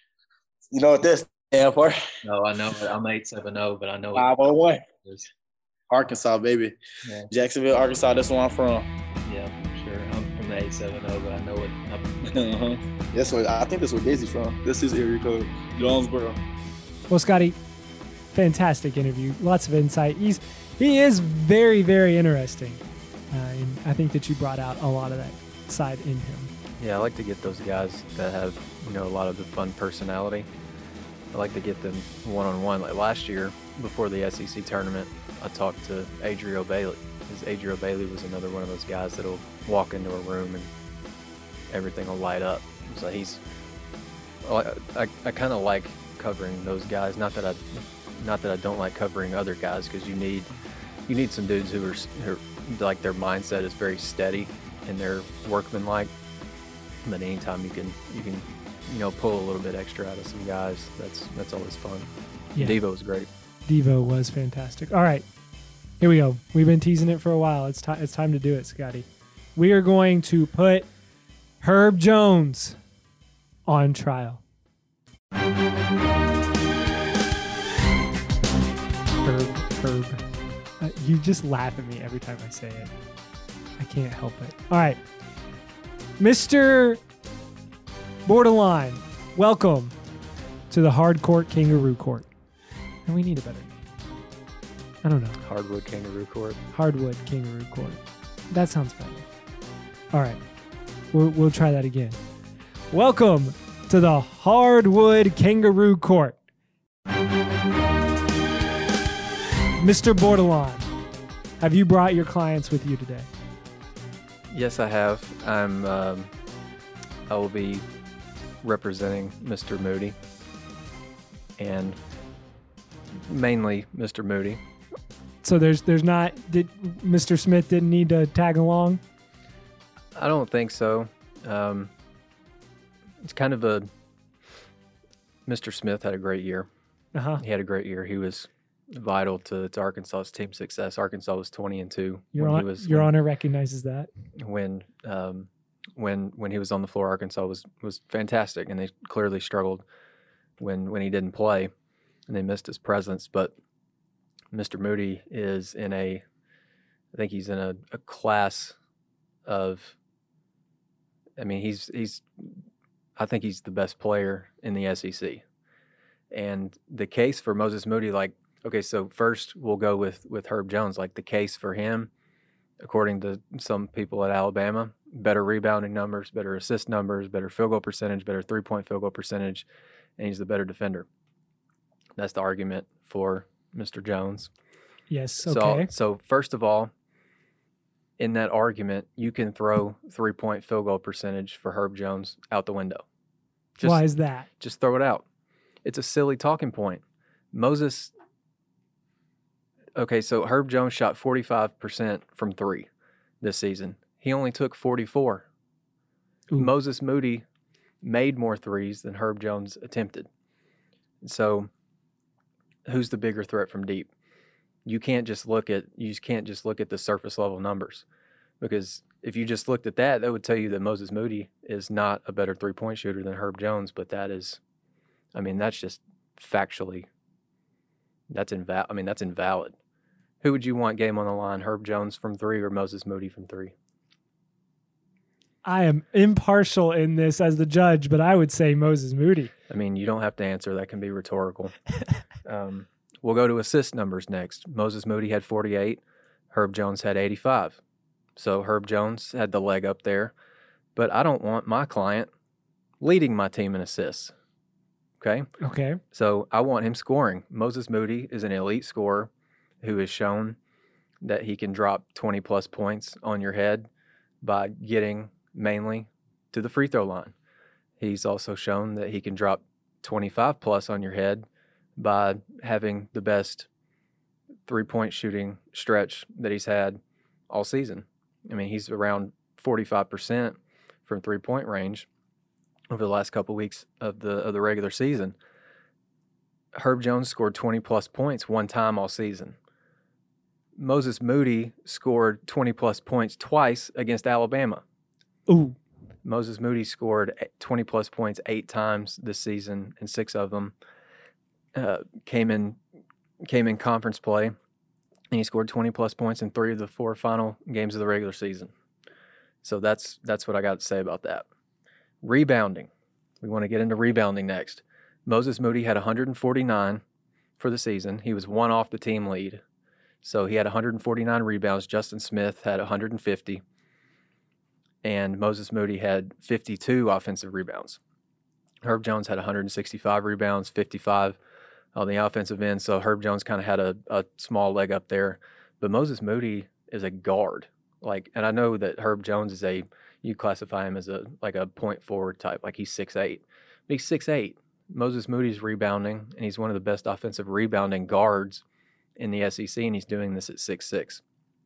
You know what this stands for? No, I know. I'm eight seven oh, but I know five oh one. It is. Arkansas, baby. Yeah. Jacksonville, Arkansas, that's where I'm from. Yeah, for sure. I'm from the eight seven oh, but I know it. uh-huh. That's what I think that's where Daisy's from. That's his area code, Jonesboro. Well, Scotty, fantastic interview. Lots of insight. He's he is very, very interesting. Uh, and I think that you brought out a lot of that side in him. Yeah, I like to get those guys that have, you know, a lot of the fun personality. I like to get them one-on-one. Like last year, before the S E C tournament, I talked to Adriel Bailey. Because Adriel Bailey was another one of those guys that'll walk into a room and everything will light up. So he's, I, I, I kind of like covering those guys. Not that I, not that I don't like covering other guys, because you need, you need some dudes who are, who are like their mindset is very steady and they're workmanlike. But anytime you can, you can, you know, pull a little bit extra out of some guys, that's that's always fun. Yeah. Devo was great. Devo was fantastic. All right, here we go. We've been teasing it for a while. It's time. It's time to do it, Scotty. We are going to put Herb Jones on trial. Herb, Herb. Uh, you just laugh at me every time I say it. I can't help it. All right, Mister Borderline, welcome to the Hardcourt Kangaroo Court. And we need a better name. I don't know. Hardwood Kangaroo Court. Hardwood Kangaroo Court. That sounds better. All right. We'll, we'll try that again. Welcome to the Hardwood Kangaroo Court. Mister Borderline, have you brought your clients with you today? Yes, I have. I'm. Um, I will be representing Mister Moody, and mainly Mister Moody. So there's there's not did Mister Smith didn't need to tag along? I don't think so. Um, it's kind of a Mister Smith had a great year. Uh-huh. He had a great year. He was vital to, to Arkansas's team success. Arkansas was twenty and two. Your, when on, he was, your when, honor recognizes that. When um, when when he was on the floor, Arkansas was was fantastic, and they clearly struggled when when he didn't play, and they missed his presence. But Mister Moody is in a, I think he's in a, a class of. I mean, he's he's. I think he's the best player in the S E C, and the case for Moses Moody, like. Okay, so first we'll go with, with Herb Jones. Like the case for him, according to some people at Alabama, better rebounding numbers, better assist numbers, better field goal percentage, better three-point field goal percentage, and he's the better defender. That's the argument for Mister Jones. Yes, okay. So, so first of all, in that argument, you can throw three-point field goal percentage for Herb Jones out the window. Just, Why is that? Just throw it out. It's a silly talking point. Moses... Okay, so Herb Jones shot forty-five percent from three this season. He only took forty-four. Ooh. Moses Moody made more threes than Herb Jones attempted. So who's the bigger threat from deep? You can't just look at you just can't just look at the surface level numbers. Because if you just looked at that, that would tell you that Moses Moody is not a better three-point shooter than Herb Jones. But that is, I mean, that's just factually, that's invalid. I mean, that's invalid. Who would you want game on the line, Herb Jones from three or Moses Moody from three? I am impartial in this as the judge, but I would say Moses Moody. I mean, you don't have to answer. That can be rhetorical. um, we'll go to assist numbers next. Moses Moody had forty-eight. Herb Jones had eighty-five. So Herb Jones had the leg up there. But I don't want my client leading my team in assists. Okay? Okay. So I want him scoring. Moses Moody is an elite scorer who has shown that he can drop twenty-plus points on your head by getting mainly to the free throw line. He's also shown that he can drop twenty-five plus on your head by having the best three-point shooting stretch that he's had all season. I mean, he's around forty-five percent from three-point range over the last couple weeks of the of the regular season. Herb Jones scored twenty-plus points one time all season. Moses Moody scored twenty-plus points twice against Alabama. Ooh. Moses Moody scored twenty-plus points eight times this season, and six of them uh, came in came in conference play, and he scored twenty-plus points in three of the four final games of the regular season. So that's that's what I got to say about that. Rebounding. We want to get into rebounding next. Moses Moody had one hundred forty-nine for the season. He was one off the team lead. So he had one hundred forty-nine rebounds. Justin Smith had one hundred fifty. And Moses Moody had fifty-two offensive rebounds. Herb Jones had one hundred sixty-five rebounds, fifty-five on the offensive end. So Herb Jones kind of had a, a small leg up there. But Moses Moody is a guard. Like, and I know that Herb Jones is a, you classify him as a like a point forward type, like he's six eight. But he's six eight. Moses Moody's rebounding, and he's one of the best offensive rebounding guards in the S E C, and he's doing this at six six.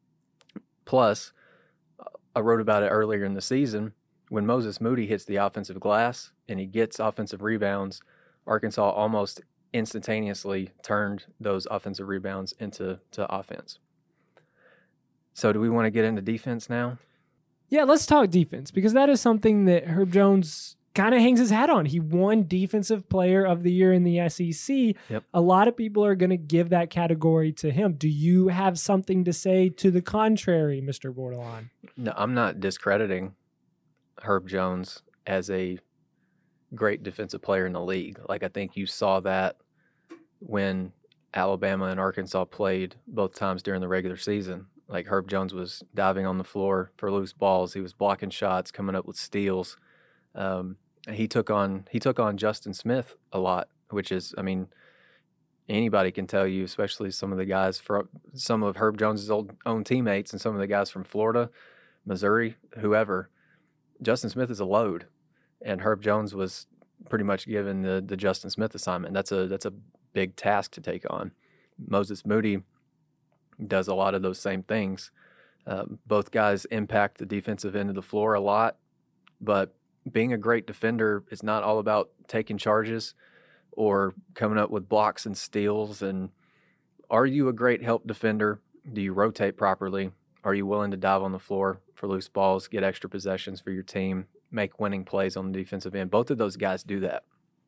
Plus, I wrote about it earlier in the season, when Moses Moody hits the offensive glass and he gets offensive rebounds, Arkansas almost instantaneously turned those offensive rebounds into to offense. So do we want to get into defense now? Yeah, let's talk defense, because that is something that Herb Jones kind of hangs his hat on. He won Defensive Player of the Year in the S E C. Yep. A lot of people are going to give that category to him. Do you have something to say to the contrary, Mister Bordelon? No, I'm not discrediting Herb Jones as a great defensive player in the league. Like, I think you saw that when Alabama and Arkansas played both times during the regular season. Like, Herb Jones was diving on the floor for loose balls. He was blocking shots, coming up with steals. Um, he took on he took on Justin Smith a lot, which is, I mean, anybody can tell you, especially some of the guys from some of Herb Jones's old own teammates and some of the guys from Florida, Missouri, whoever. Justin Smith is a load, and Herb Jones was pretty much given the the Justin Smith assignment. That's a that's a big task to take on. Moses Moody does a lot of those same things. Um, both guys impact the defensive end of the floor a lot, but being a great defender is not all about taking charges or coming up with blocks and steals. And are you a great help defender? Do you rotate properly? Are you willing to dive on the floor for loose balls, get extra possessions for your team, make winning plays on the defensive end? Both of those guys do that.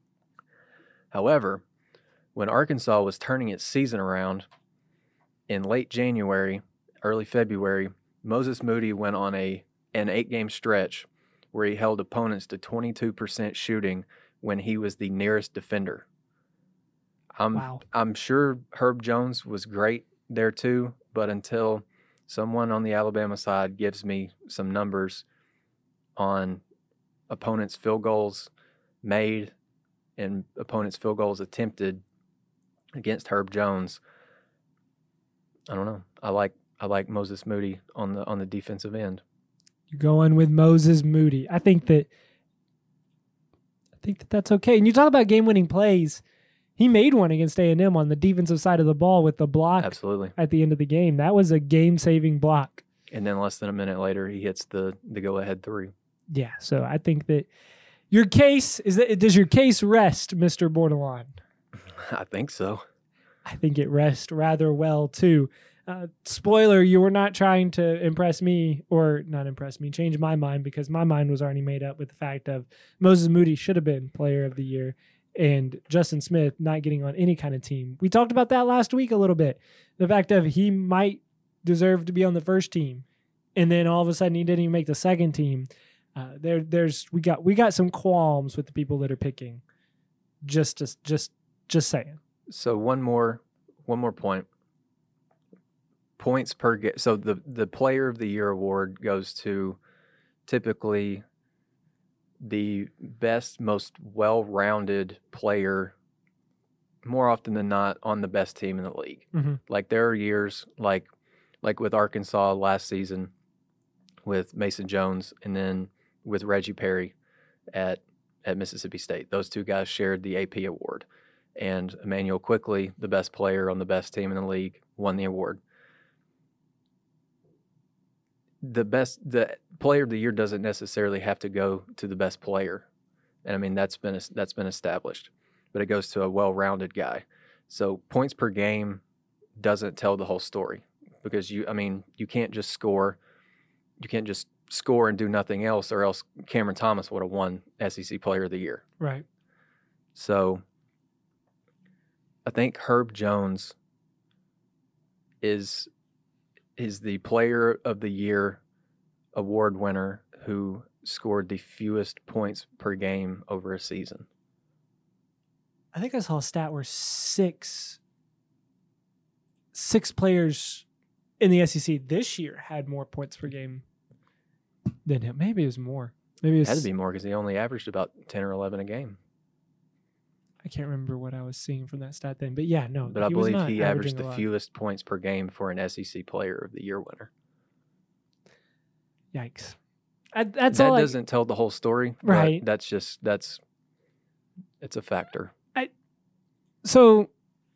However, when Arkansas was turning its season around in late January, early February, Moses Moody went on a an eight-game stretch where he held opponents to twenty-two percent shooting when he was the nearest defender. I'm, wow. I'm sure Herb Jones was great there too, but until someone on the Alabama side gives me some numbers on opponents' field goals made and opponents' field goals attempted against Herb Jones, I don't know. I like I like Moses Moody on the on the defensive end. You're going with Moses Moody. I think that I think that that's okay. And you talk about game-winning plays. He made one against A and M on the defensive side of the ball with the block. Absolutely. At the end of the game. That was a game-saving block. And then less than a minute later, he hits the the go-ahead three. Yeah. So I think that your case is that does your case rest, Mister Bordelon? I think so. I think it rests rather well too. Uh, spoiler, you were not trying to impress me, or not impress me, change my mind, because my mind was already made up with the fact of Moses Moody should have been player of the year and Justin Smith not getting on any kind of team. We talked about that last week a little bit. The fact of he might deserve to be on the first team, and then all of a sudden he didn't even make the second team. Uh, there, there's we got we got some qualms with the people that are picking. Just, just, just, just saying. So one more, one more point. Points per game. So the the Player of the Year award goes to typically the best, most well-rounded player, more often than not, on the best team in the league. Mm-hmm. Like there are years, like like with Arkansas last season, with Mason Jones, and then with Reggie Perry at at Mississippi State. Those two guys shared the A P award, and Emmanuel Quickly, the best player on the best team in the league, won the award. The best, the Player of the Year doesn't necessarily have to go to the best player, and I mean that's been that's been established, but it goes to a well-rounded guy. So points per game doesn't tell the whole story, because you, I mean, you can't just score, you can't just score and do nothing else, or else Cameron Thomas would have won S E C Player of the Year. Right. So I think Herb Jones is is the Player of the Year award winner who scored the fewest points per game over a season. I think I saw a stat where six six players in the S E C this year had more points per game than him. Maybe it was more. Maybe it was, had to be more because he only averaged about ten or eleven a game. I can't remember what I was seeing from that stat then, but yeah, no. But I he was believe not he averaged the averaging a lot. fewest points per game for an S E C Player of the Year winner. Yikes! I, that's that all. doesn't I, tell the whole story, right? But that's just that's it's a factor. I so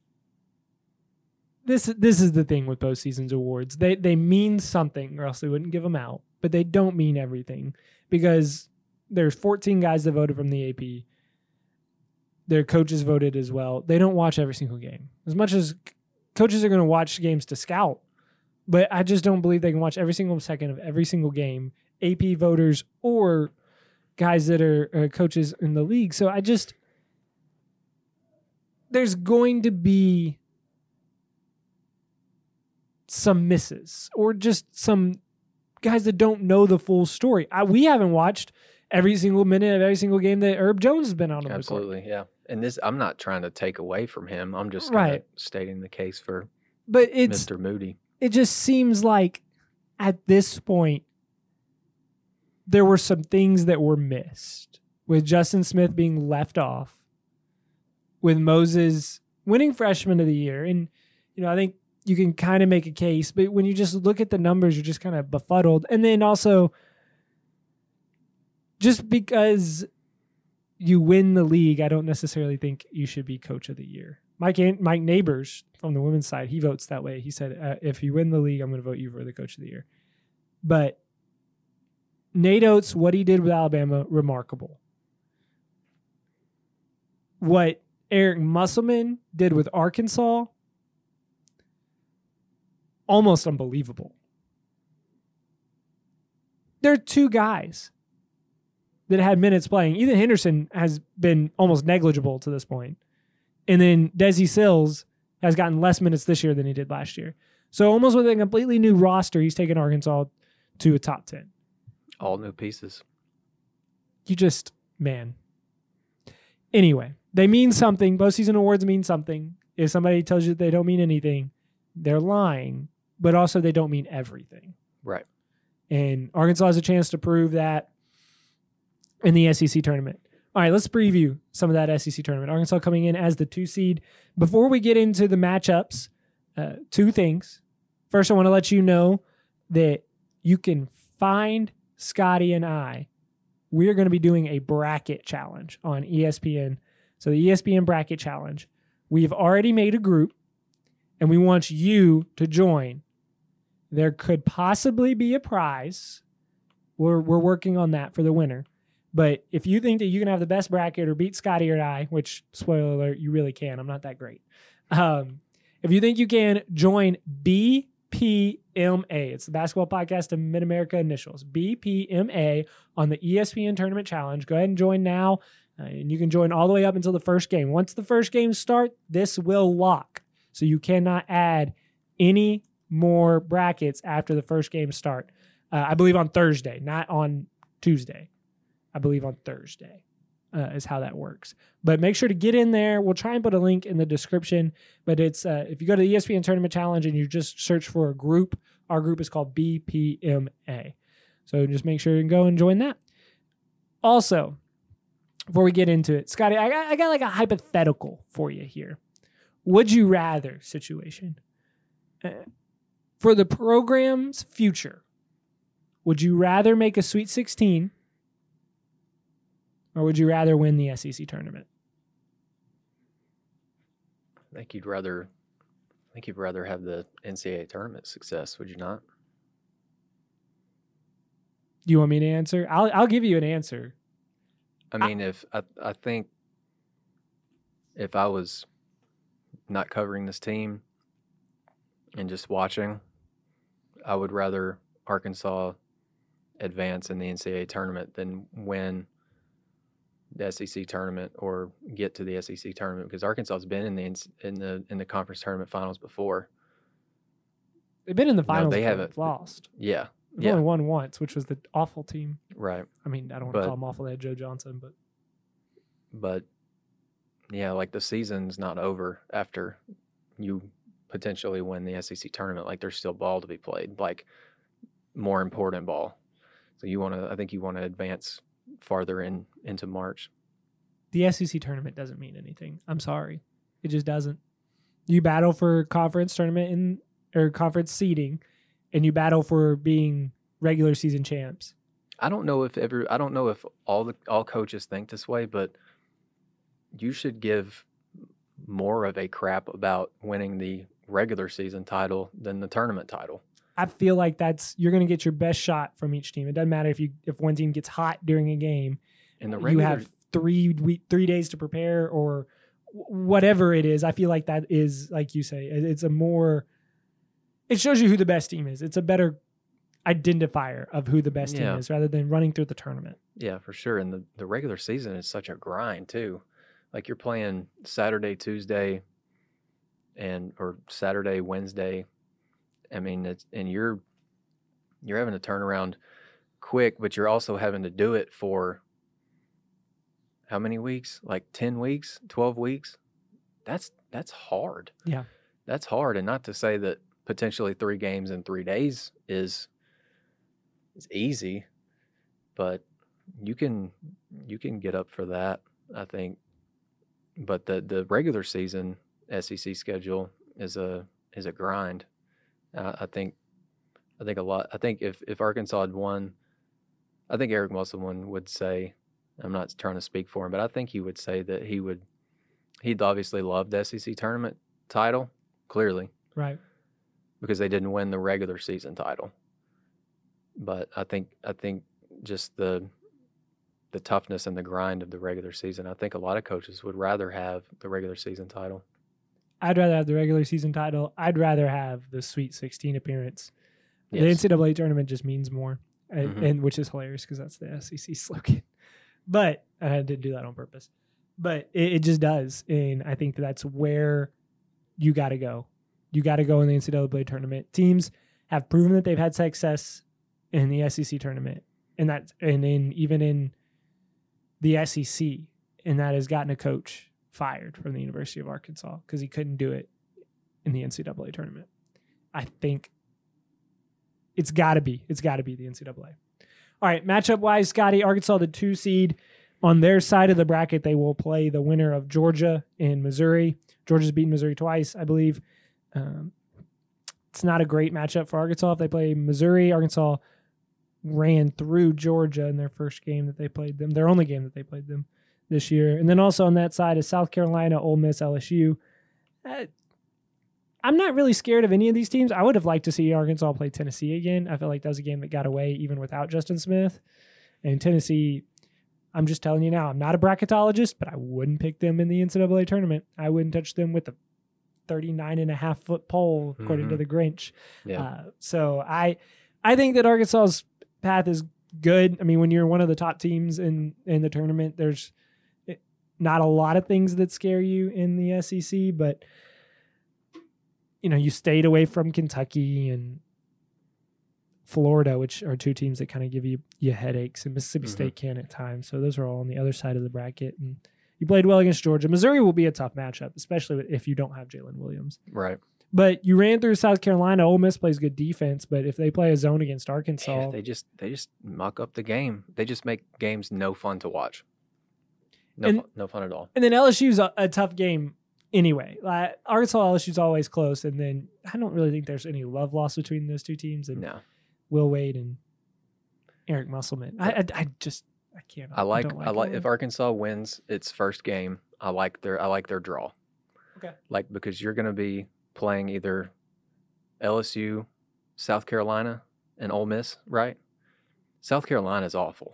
this this is the thing with postseason's awards. They they mean something, or else they wouldn't give them out. But they don't mean everything, because there's fourteen guys that voted from the A P. Their coaches voted as well. They don't watch every single game. As much as coaches are going to watch games to scout, but I just don't believe they can watch every single second of every single game, A P voters or guys that are uh, coaches in the league. So I just, there's going to be some misses, or just some guys that don't know the full story. I, we haven't watched every single minute of every single game that Herb Jones has been on. Absolutely, yeah. And this, I'm not trying to take away from him. I'm just right. kind of stating the case for but it's, Mister Moody. It just seems like at this point, there were some things that were missed, with Justin Smith being left off, with Moses winning Freshman of the Year. And, you know, I think you can kind of make a case, but when you just look at the numbers, you're just kind of befuddled. And then also, just because you win the league, I don't necessarily think you should be Coach of the Year. Mike Mike Neighbors from the women's side, he votes that way. He said, uh, if you win the league, I'm going to vote you for the Coach of the Year. But Nate Oates, what he did with Alabama, remarkable. What Eric Musselman did with Arkansas, almost unbelievable. There are two guys that had minutes playing. Ethan Henderson has been almost negligible to this point. And then Desi Sills has gotten less minutes this year than he did last year. So almost with a completely new roster, he's taken Arkansas to a top ten. All new pieces. You just, man. Anyway, they mean something. Postseason awards mean something. If somebody tells you that they don't mean anything, they're lying. But also they don't mean everything. Right. And Arkansas has a chance to prove that in the S E C tournament. All right, let's preview some of that S E C tournament. Arkansas coming in as the two seed. Before we get into the matchups, uh, two things. First, I want to let you know that you can find Scotty and I. We're going to be doing a bracket challenge on E S P N. So the E S P N bracket challenge. We've already made a group, and we want you to join. There could possibly be a prize. We're we're working on that for the winner. But if you think that you can have the best bracket or beat Scotty or I, which, spoiler alert, you really can. I'm not that great. Um, if you think you can, join B P M A. It's the basketball podcast of Mid-America Initials. B P M A on the E S P N Tournament Challenge. Go ahead and join now, uh, and you can join all the way up until the first game. Once the first games start, this will lock. So you cannot add any more brackets after the first game start. Uh, I believe on Thursday, not on Tuesday. I believe on Thursday. Uh, is how that works. But make sure to get in there. We'll try and put a link in the description. But it's uh, if you go to the E S P N Tournament Challenge and you just search for a group, our group is called B P M A. So just make sure you can go and join that. Also, before we get into it, Scotty, I got, I got like a hypothetical for you here. Would you rather situation? Uh, for the program's future, would you rather make a Sweet sixteen or would you rather win the S E C tournament? I think you'd rather I think you'd rather have the N C double A tournament success, would you not? Do you want me to answer? I'll I'll give you an answer. I mean, I, if I I think if I was not covering this team and just watching, I would rather Arkansas advance in the N C double A tournament than win the S E C tournament or get to the S E C tournament, because Arkansas has been in the in the in the conference tournament finals before. They've been in the finals. No, they haven't haven't lost. Yeah, They've yeah. only won once, which was the awful team. Right. I mean, I don't want but, to call them awful. They had Joe Johnson, but but yeah, like the season's not over after you potentially win the S E C tournament. Like there's still ball to be played, like more important ball. So you want to, I think you want to advance farther in into March. The S E C tournament doesn't mean anything. I'm sorry. It just doesn't. You battle for conference tournament in, or conference seeding, and you battle for being regular season champs. I don't know if ever I don't know if all the all coaches think this way, but you should give more of a crap about winning the regular season title than the tournament title. I feel like that's you're going to get your best shot from each team. It doesn't matter if you if one team gets hot during a game, and the regular, you have three week, three days to prepare or whatever it is. I feel like that is, like you say, it's a more. It shows you who the best team is. It's a better identifier of who the best yeah. team is rather than running through the tournament. Yeah, for sure. And the, the regular season is such a grind too. Like you're playing Saturday, Tuesday, and or Saturday, Wednesday. I mean, it's, and you're you're having to turn around quick, but you're also having to do it for how many weeks? Like ten weeks, twelve weeks? That's that's hard. Yeah. That's hard. And not to say that potentially three games in three days is is easy, but you can you can get up for that, I think. But the the regular season S E C schedule is a is a grind. Uh, I think, I think a lot. I think if, if Arkansas had won, I think Eric Musselman would say, I'm not trying to speak for him, but I think he would say that he would, he'd obviously love the S E C tournament title, clearly, right? Because they didn't win the regular season title. But I think, I think just the, the toughness and the grind of the regular season. I think a lot of coaches would rather have the regular season title. I'd rather have the regular season title. I'd rather have the Sweet sixteen appearance. Yes. The N C double A tournament just means more, and, Mm-hmm. and which is hilarious because that's the S E C slogan. But I didn't do that on purpose. But it, it just does, and I think that's where you got to go. You got to go in the N C double A tournament. Teams have proven that they've had success in the S E C tournament, and that, and in even in the S E C, and that has gotten a coach fired from the University of Arkansas because he couldn't do it in the N C double A tournament. I think it's got to be. It's got to be the N C double A. All right, matchup-wise, Scotty, Arkansas, the two seed. On their side of the bracket, they will play the winner of Georgia and Missouri. Georgia's beaten Missouri twice, I believe. Um, it's not a great matchup for Arkansas if they play Missouri. Arkansas ran through Georgia in their first game that they played them, their only game that they played them this year. And then also on that side is South Carolina, Ole Miss, L S U. Uh, I'm not really scared of any of these teams. I would have liked to see Arkansas play Tennessee again. I feel like that was a game that got away even without Justin Smith. And Tennessee, I'm just telling you now, I'm not a bracketologist, but I wouldn't pick them in the N C double A tournament. I wouldn't touch them with a thirty-nine and a half foot pole, according Mhm. to the Grinch. Yeah. Uh, so I, I think that Arkansas's path is good. I mean, when you're one of the top teams in, in the tournament, there's not a lot of things that scare you in the S E C, but you know, you stayed away from Kentucky and Florida, which are two teams that kind of give you, you headaches, and Mississippi Mhm. State can at times. So those are all on the other side of the bracket. And you played well against Georgia. Missouri will be a tough matchup, especially if you don't have Jalen Williams. Right. But you ran through South Carolina. Ole Miss plays good defense, but if they play a zone against Arkansas, Yeah, they just they just muck up the game. They just make games no fun to watch. No, And- fun, no fun at all. and then L S U's a, a tough game anyway. Like Arkansas, L S U's always close, and then I don't really think there's any love lost between those two teams. And No, Will Wade and Eric Musselman. I, I, I just I can't. I like don't I like it. if Arkansas wins its first game. I like their I like their draw. Okay. Like because you're going to be playing either L S U, South Carolina, and Ole Miss, right? South Carolina is awful.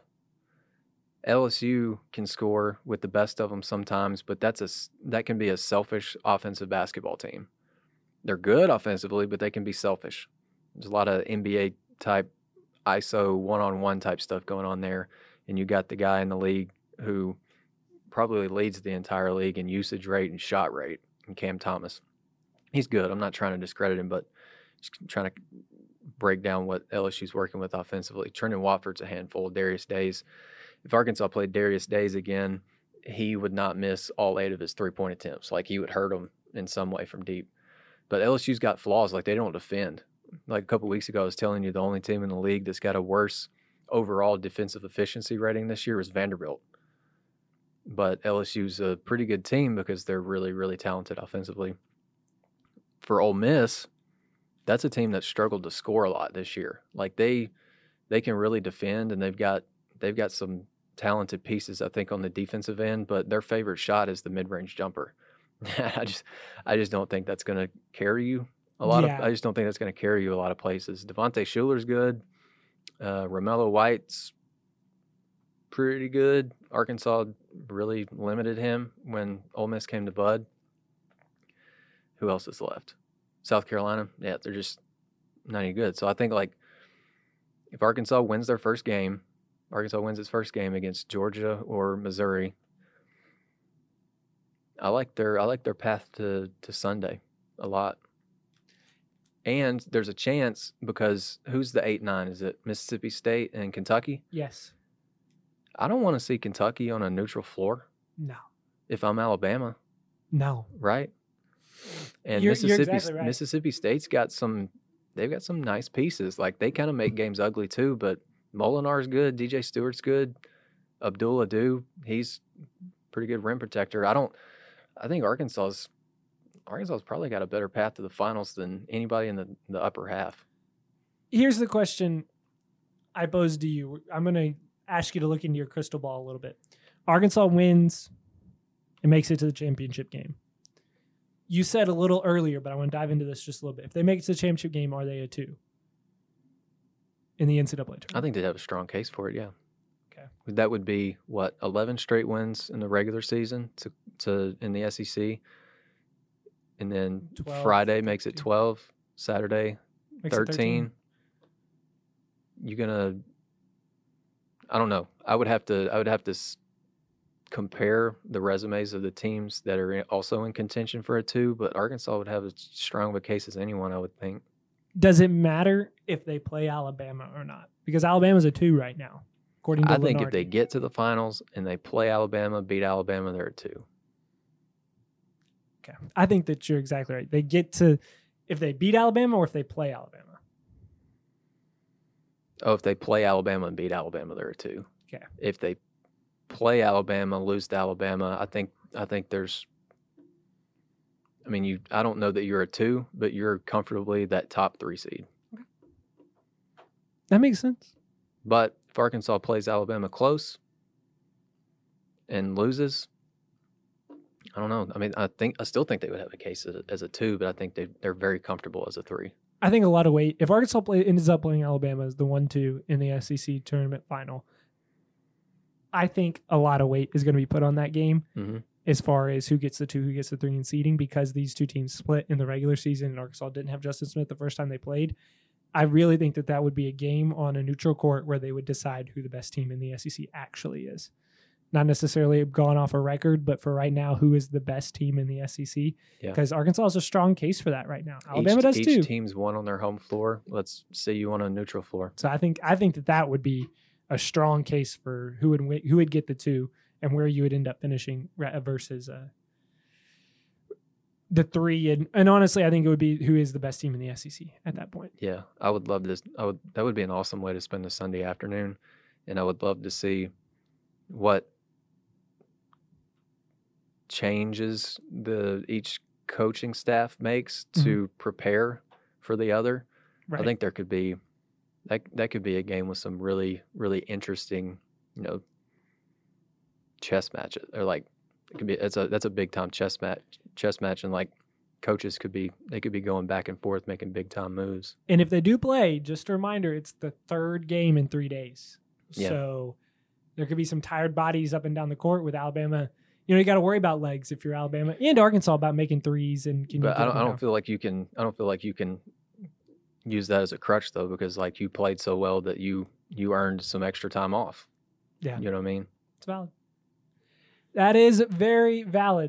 L S U can score with the best of them sometimes, but that's a s- that can be a selfish offensive basketball team. They're good offensively, but they can be selfish. There's a lot of N B A type I S O one-on-one type stuff going on there, and you got the guy in the league who probably leads the entire league in usage rate and shot rate, and Cam Thomas. He's good. I'm not trying to discredit him, but just trying to break down what L S U's working with offensively. Trendon Watford's a handful. Darius Days. If Arkansas played Darius Days again, he would not miss all eight of his three-point attempts. Like, he would hurt them in some way from deep. But L S U's got flaws. Like, they don't defend. Like a couple weeks ago, I was telling you the only team in the league that's got a worse overall defensive efficiency rating this year is Vanderbilt. But L S U's a pretty good team because they're really, really talented offensively. For Ole Miss, that's a team that struggled to score a lot this year. Like, they they can really defend, and they've got they've got some talented pieces, I think, on the defensive end, but their favorite shot is the mid-range jumper. I just I just don't think that's going to carry you a lot Yeah. of I just don't think that's going to carry you a lot of places. Devontae Shuler's good. Uh, Romello White's pretty good. Arkansas really limited him when Ole Miss came to Bud. Who else is left? South Carolina. Yeah, they're just not any good. So I think, like, if Arkansas wins their first game, Arkansas wins its first game against Georgia or Missouri, I like their I like their path to, to Sunday a lot. And there's a chance because who's the eight nine? Is it Mississippi State and Kentucky? Yes. I don't want to see Kentucky on a neutral floor No. if I'm Alabama, No. right? And You're- you're Mississippi exactly right. Mississippi State's got some they've got some nice pieces. Like, they kind of make games ugly too, but Molinar's good, D J Stewart's good, Abdul Adu, he's pretty good rim protector. I don't I think Arkansas's Arkansas's probably got a better path to the finals than anybody in the, the upper half. Here's the question I pose to you. I'm going to ask you to look into your crystal ball a little bit. Arkansas wins and makes it to the championship game. You said a little earlier, but I want to dive into this just a little bit. If they make it to the championship game, are they a two in the N C double A tournament? I think they'd have a strong case for it, yeah. Okay. That would be, what, eleven straight wins in the regular season to, to in the S E C. And then twelve, Friday makes it thirteen. twelve, Saturday Makes it thirteen. You're gonna I don't know. I would have to I would have to s- compare the resumes of the teams that are in- also in contention for a two, but Arkansas would have as strong of a case as anyone, I would think. Does it matter if they play Alabama or not? Because Alabama's a two right now, according to I think if Lenardi. they get to the finals and they play Alabama, beat Alabama, they're a two. Okay. I think that you're exactly right. They get to, if they beat Alabama or if they play Alabama. Oh, if they play Alabama and beat Alabama, they're a two. Okay. If they play Alabama, lose to Alabama, I think I think there's I mean, you I don't know that you're a two, but you're comfortably that top three seed. That makes sense. But if Arkansas plays Alabama close and loses, I don't know. I mean, I think I still think they would have a case as a, as a two, but I think they they're very comfortable as a three. I think a lot of weight. If Arkansas play, ends up playing Alabama as the one two in the S E C tournament final, I think a lot of weight is going to be put on that game. Mm-hmm. as far as who gets the two, who gets the three in seeding, because these two teams split in the regular season and Arkansas didn't have Justin Smith the first time they played. I really think that that would be a game on a neutral court where they would decide who the best team in the S E C actually is. Not necessarily gone off a record, but for right now, who is the best team in the S E C? Because yeah. Arkansas has a strong case for that right now. Alabama each, does each too. Each team's one on their home floor. Let's say you on a neutral floor. So I think I think that that would be a strong case for who would win, who would get the two and where you would end up finishing versus uh, the three. And, and honestly, I think it would be who is the best team in the S E C at that point. Yeah, I would love this. I would. That would be an awesome way to spend a Sunday afternoon, and I would love to see what changes the each coaching staff makes to mm-hmm. prepare for the other. Right. I think there could be that that could be a game with some really really interesting, you know, chess matches, or like it could be it's a that's a big time chess match chess match and like coaches could be they could be going back and forth making big time moves. And if they do play, just a reminder, it's the third game in three days. Yeah. So there could be some tired bodies up and down the court with Alabama. You know, you got to worry about legs if you're Alabama and Arkansas about making threes. And can but you I don't, I don't feel like you can. I don't feel like you can use that as a crutch though, because like you played so well that you you earned some extra time off. Yeah, you know what I mean. It's valid. That is very valid.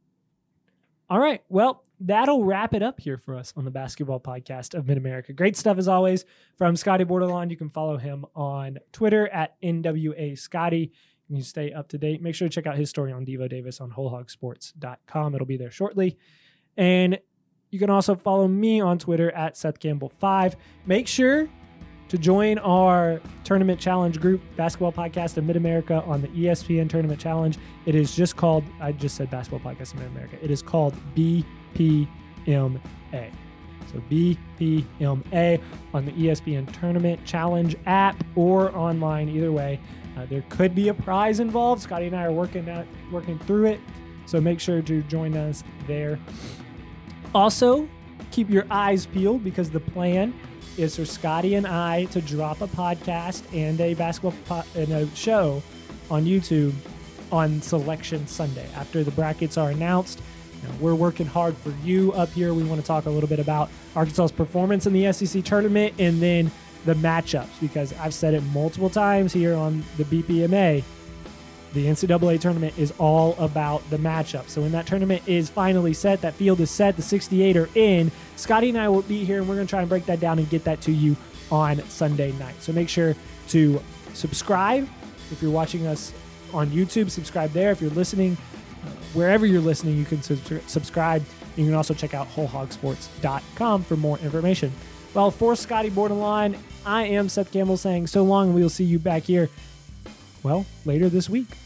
All right, well, that'll wrap it up here for us on the Basketball Podcast of Mid-America. Great stuff as always from Scotty Borderline. You can follow him on Twitter at N W A Scotty. You can stay up to date. Make sure to check out his story on Devo Davis on whole hog sports dot com. It'll be there shortly. And you can also follow me on Twitter at Seth Campbell five. Make sure to join our tournament challenge group, Basketball Podcast of Mid-America, on the E S P N Tournament Challenge. It is just called, I just said Basketball Podcast of Mid-America. It is called B P M A. So B P M A on the E S P N Tournament Challenge app or online, either way. Uh, there could be a prize involved. Scotty and I are working out, working through it. So make sure to join us there. Also, keep your eyes peeled because the plan is for Scotty and I to drop a podcast and a basketball po- and a show on YouTube on Selection Sunday after the brackets are announced. You know, we're working hard for you up here. We want to talk a little bit about Arkansas's performance in the S E C tournament and then the matchups, because I've said it multiple times here on the B P M A. The N C double A tournament is all about the matchup. So when that tournament is finally set, that field is set, the sixty-eight are in, Scotty and I will be here and we're going to try and break that down and get that to you on Sunday night. So make sure to subscribe. If you're watching us on YouTube, subscribe there. If you're listening, uh, wherever you're listening, you can sub- subscribe. You can also check out whole hog sports dot com for more information. Well, for Scotty Borderline, I am Seth Campbell saying so long, and we'll see you back here, well, later this week.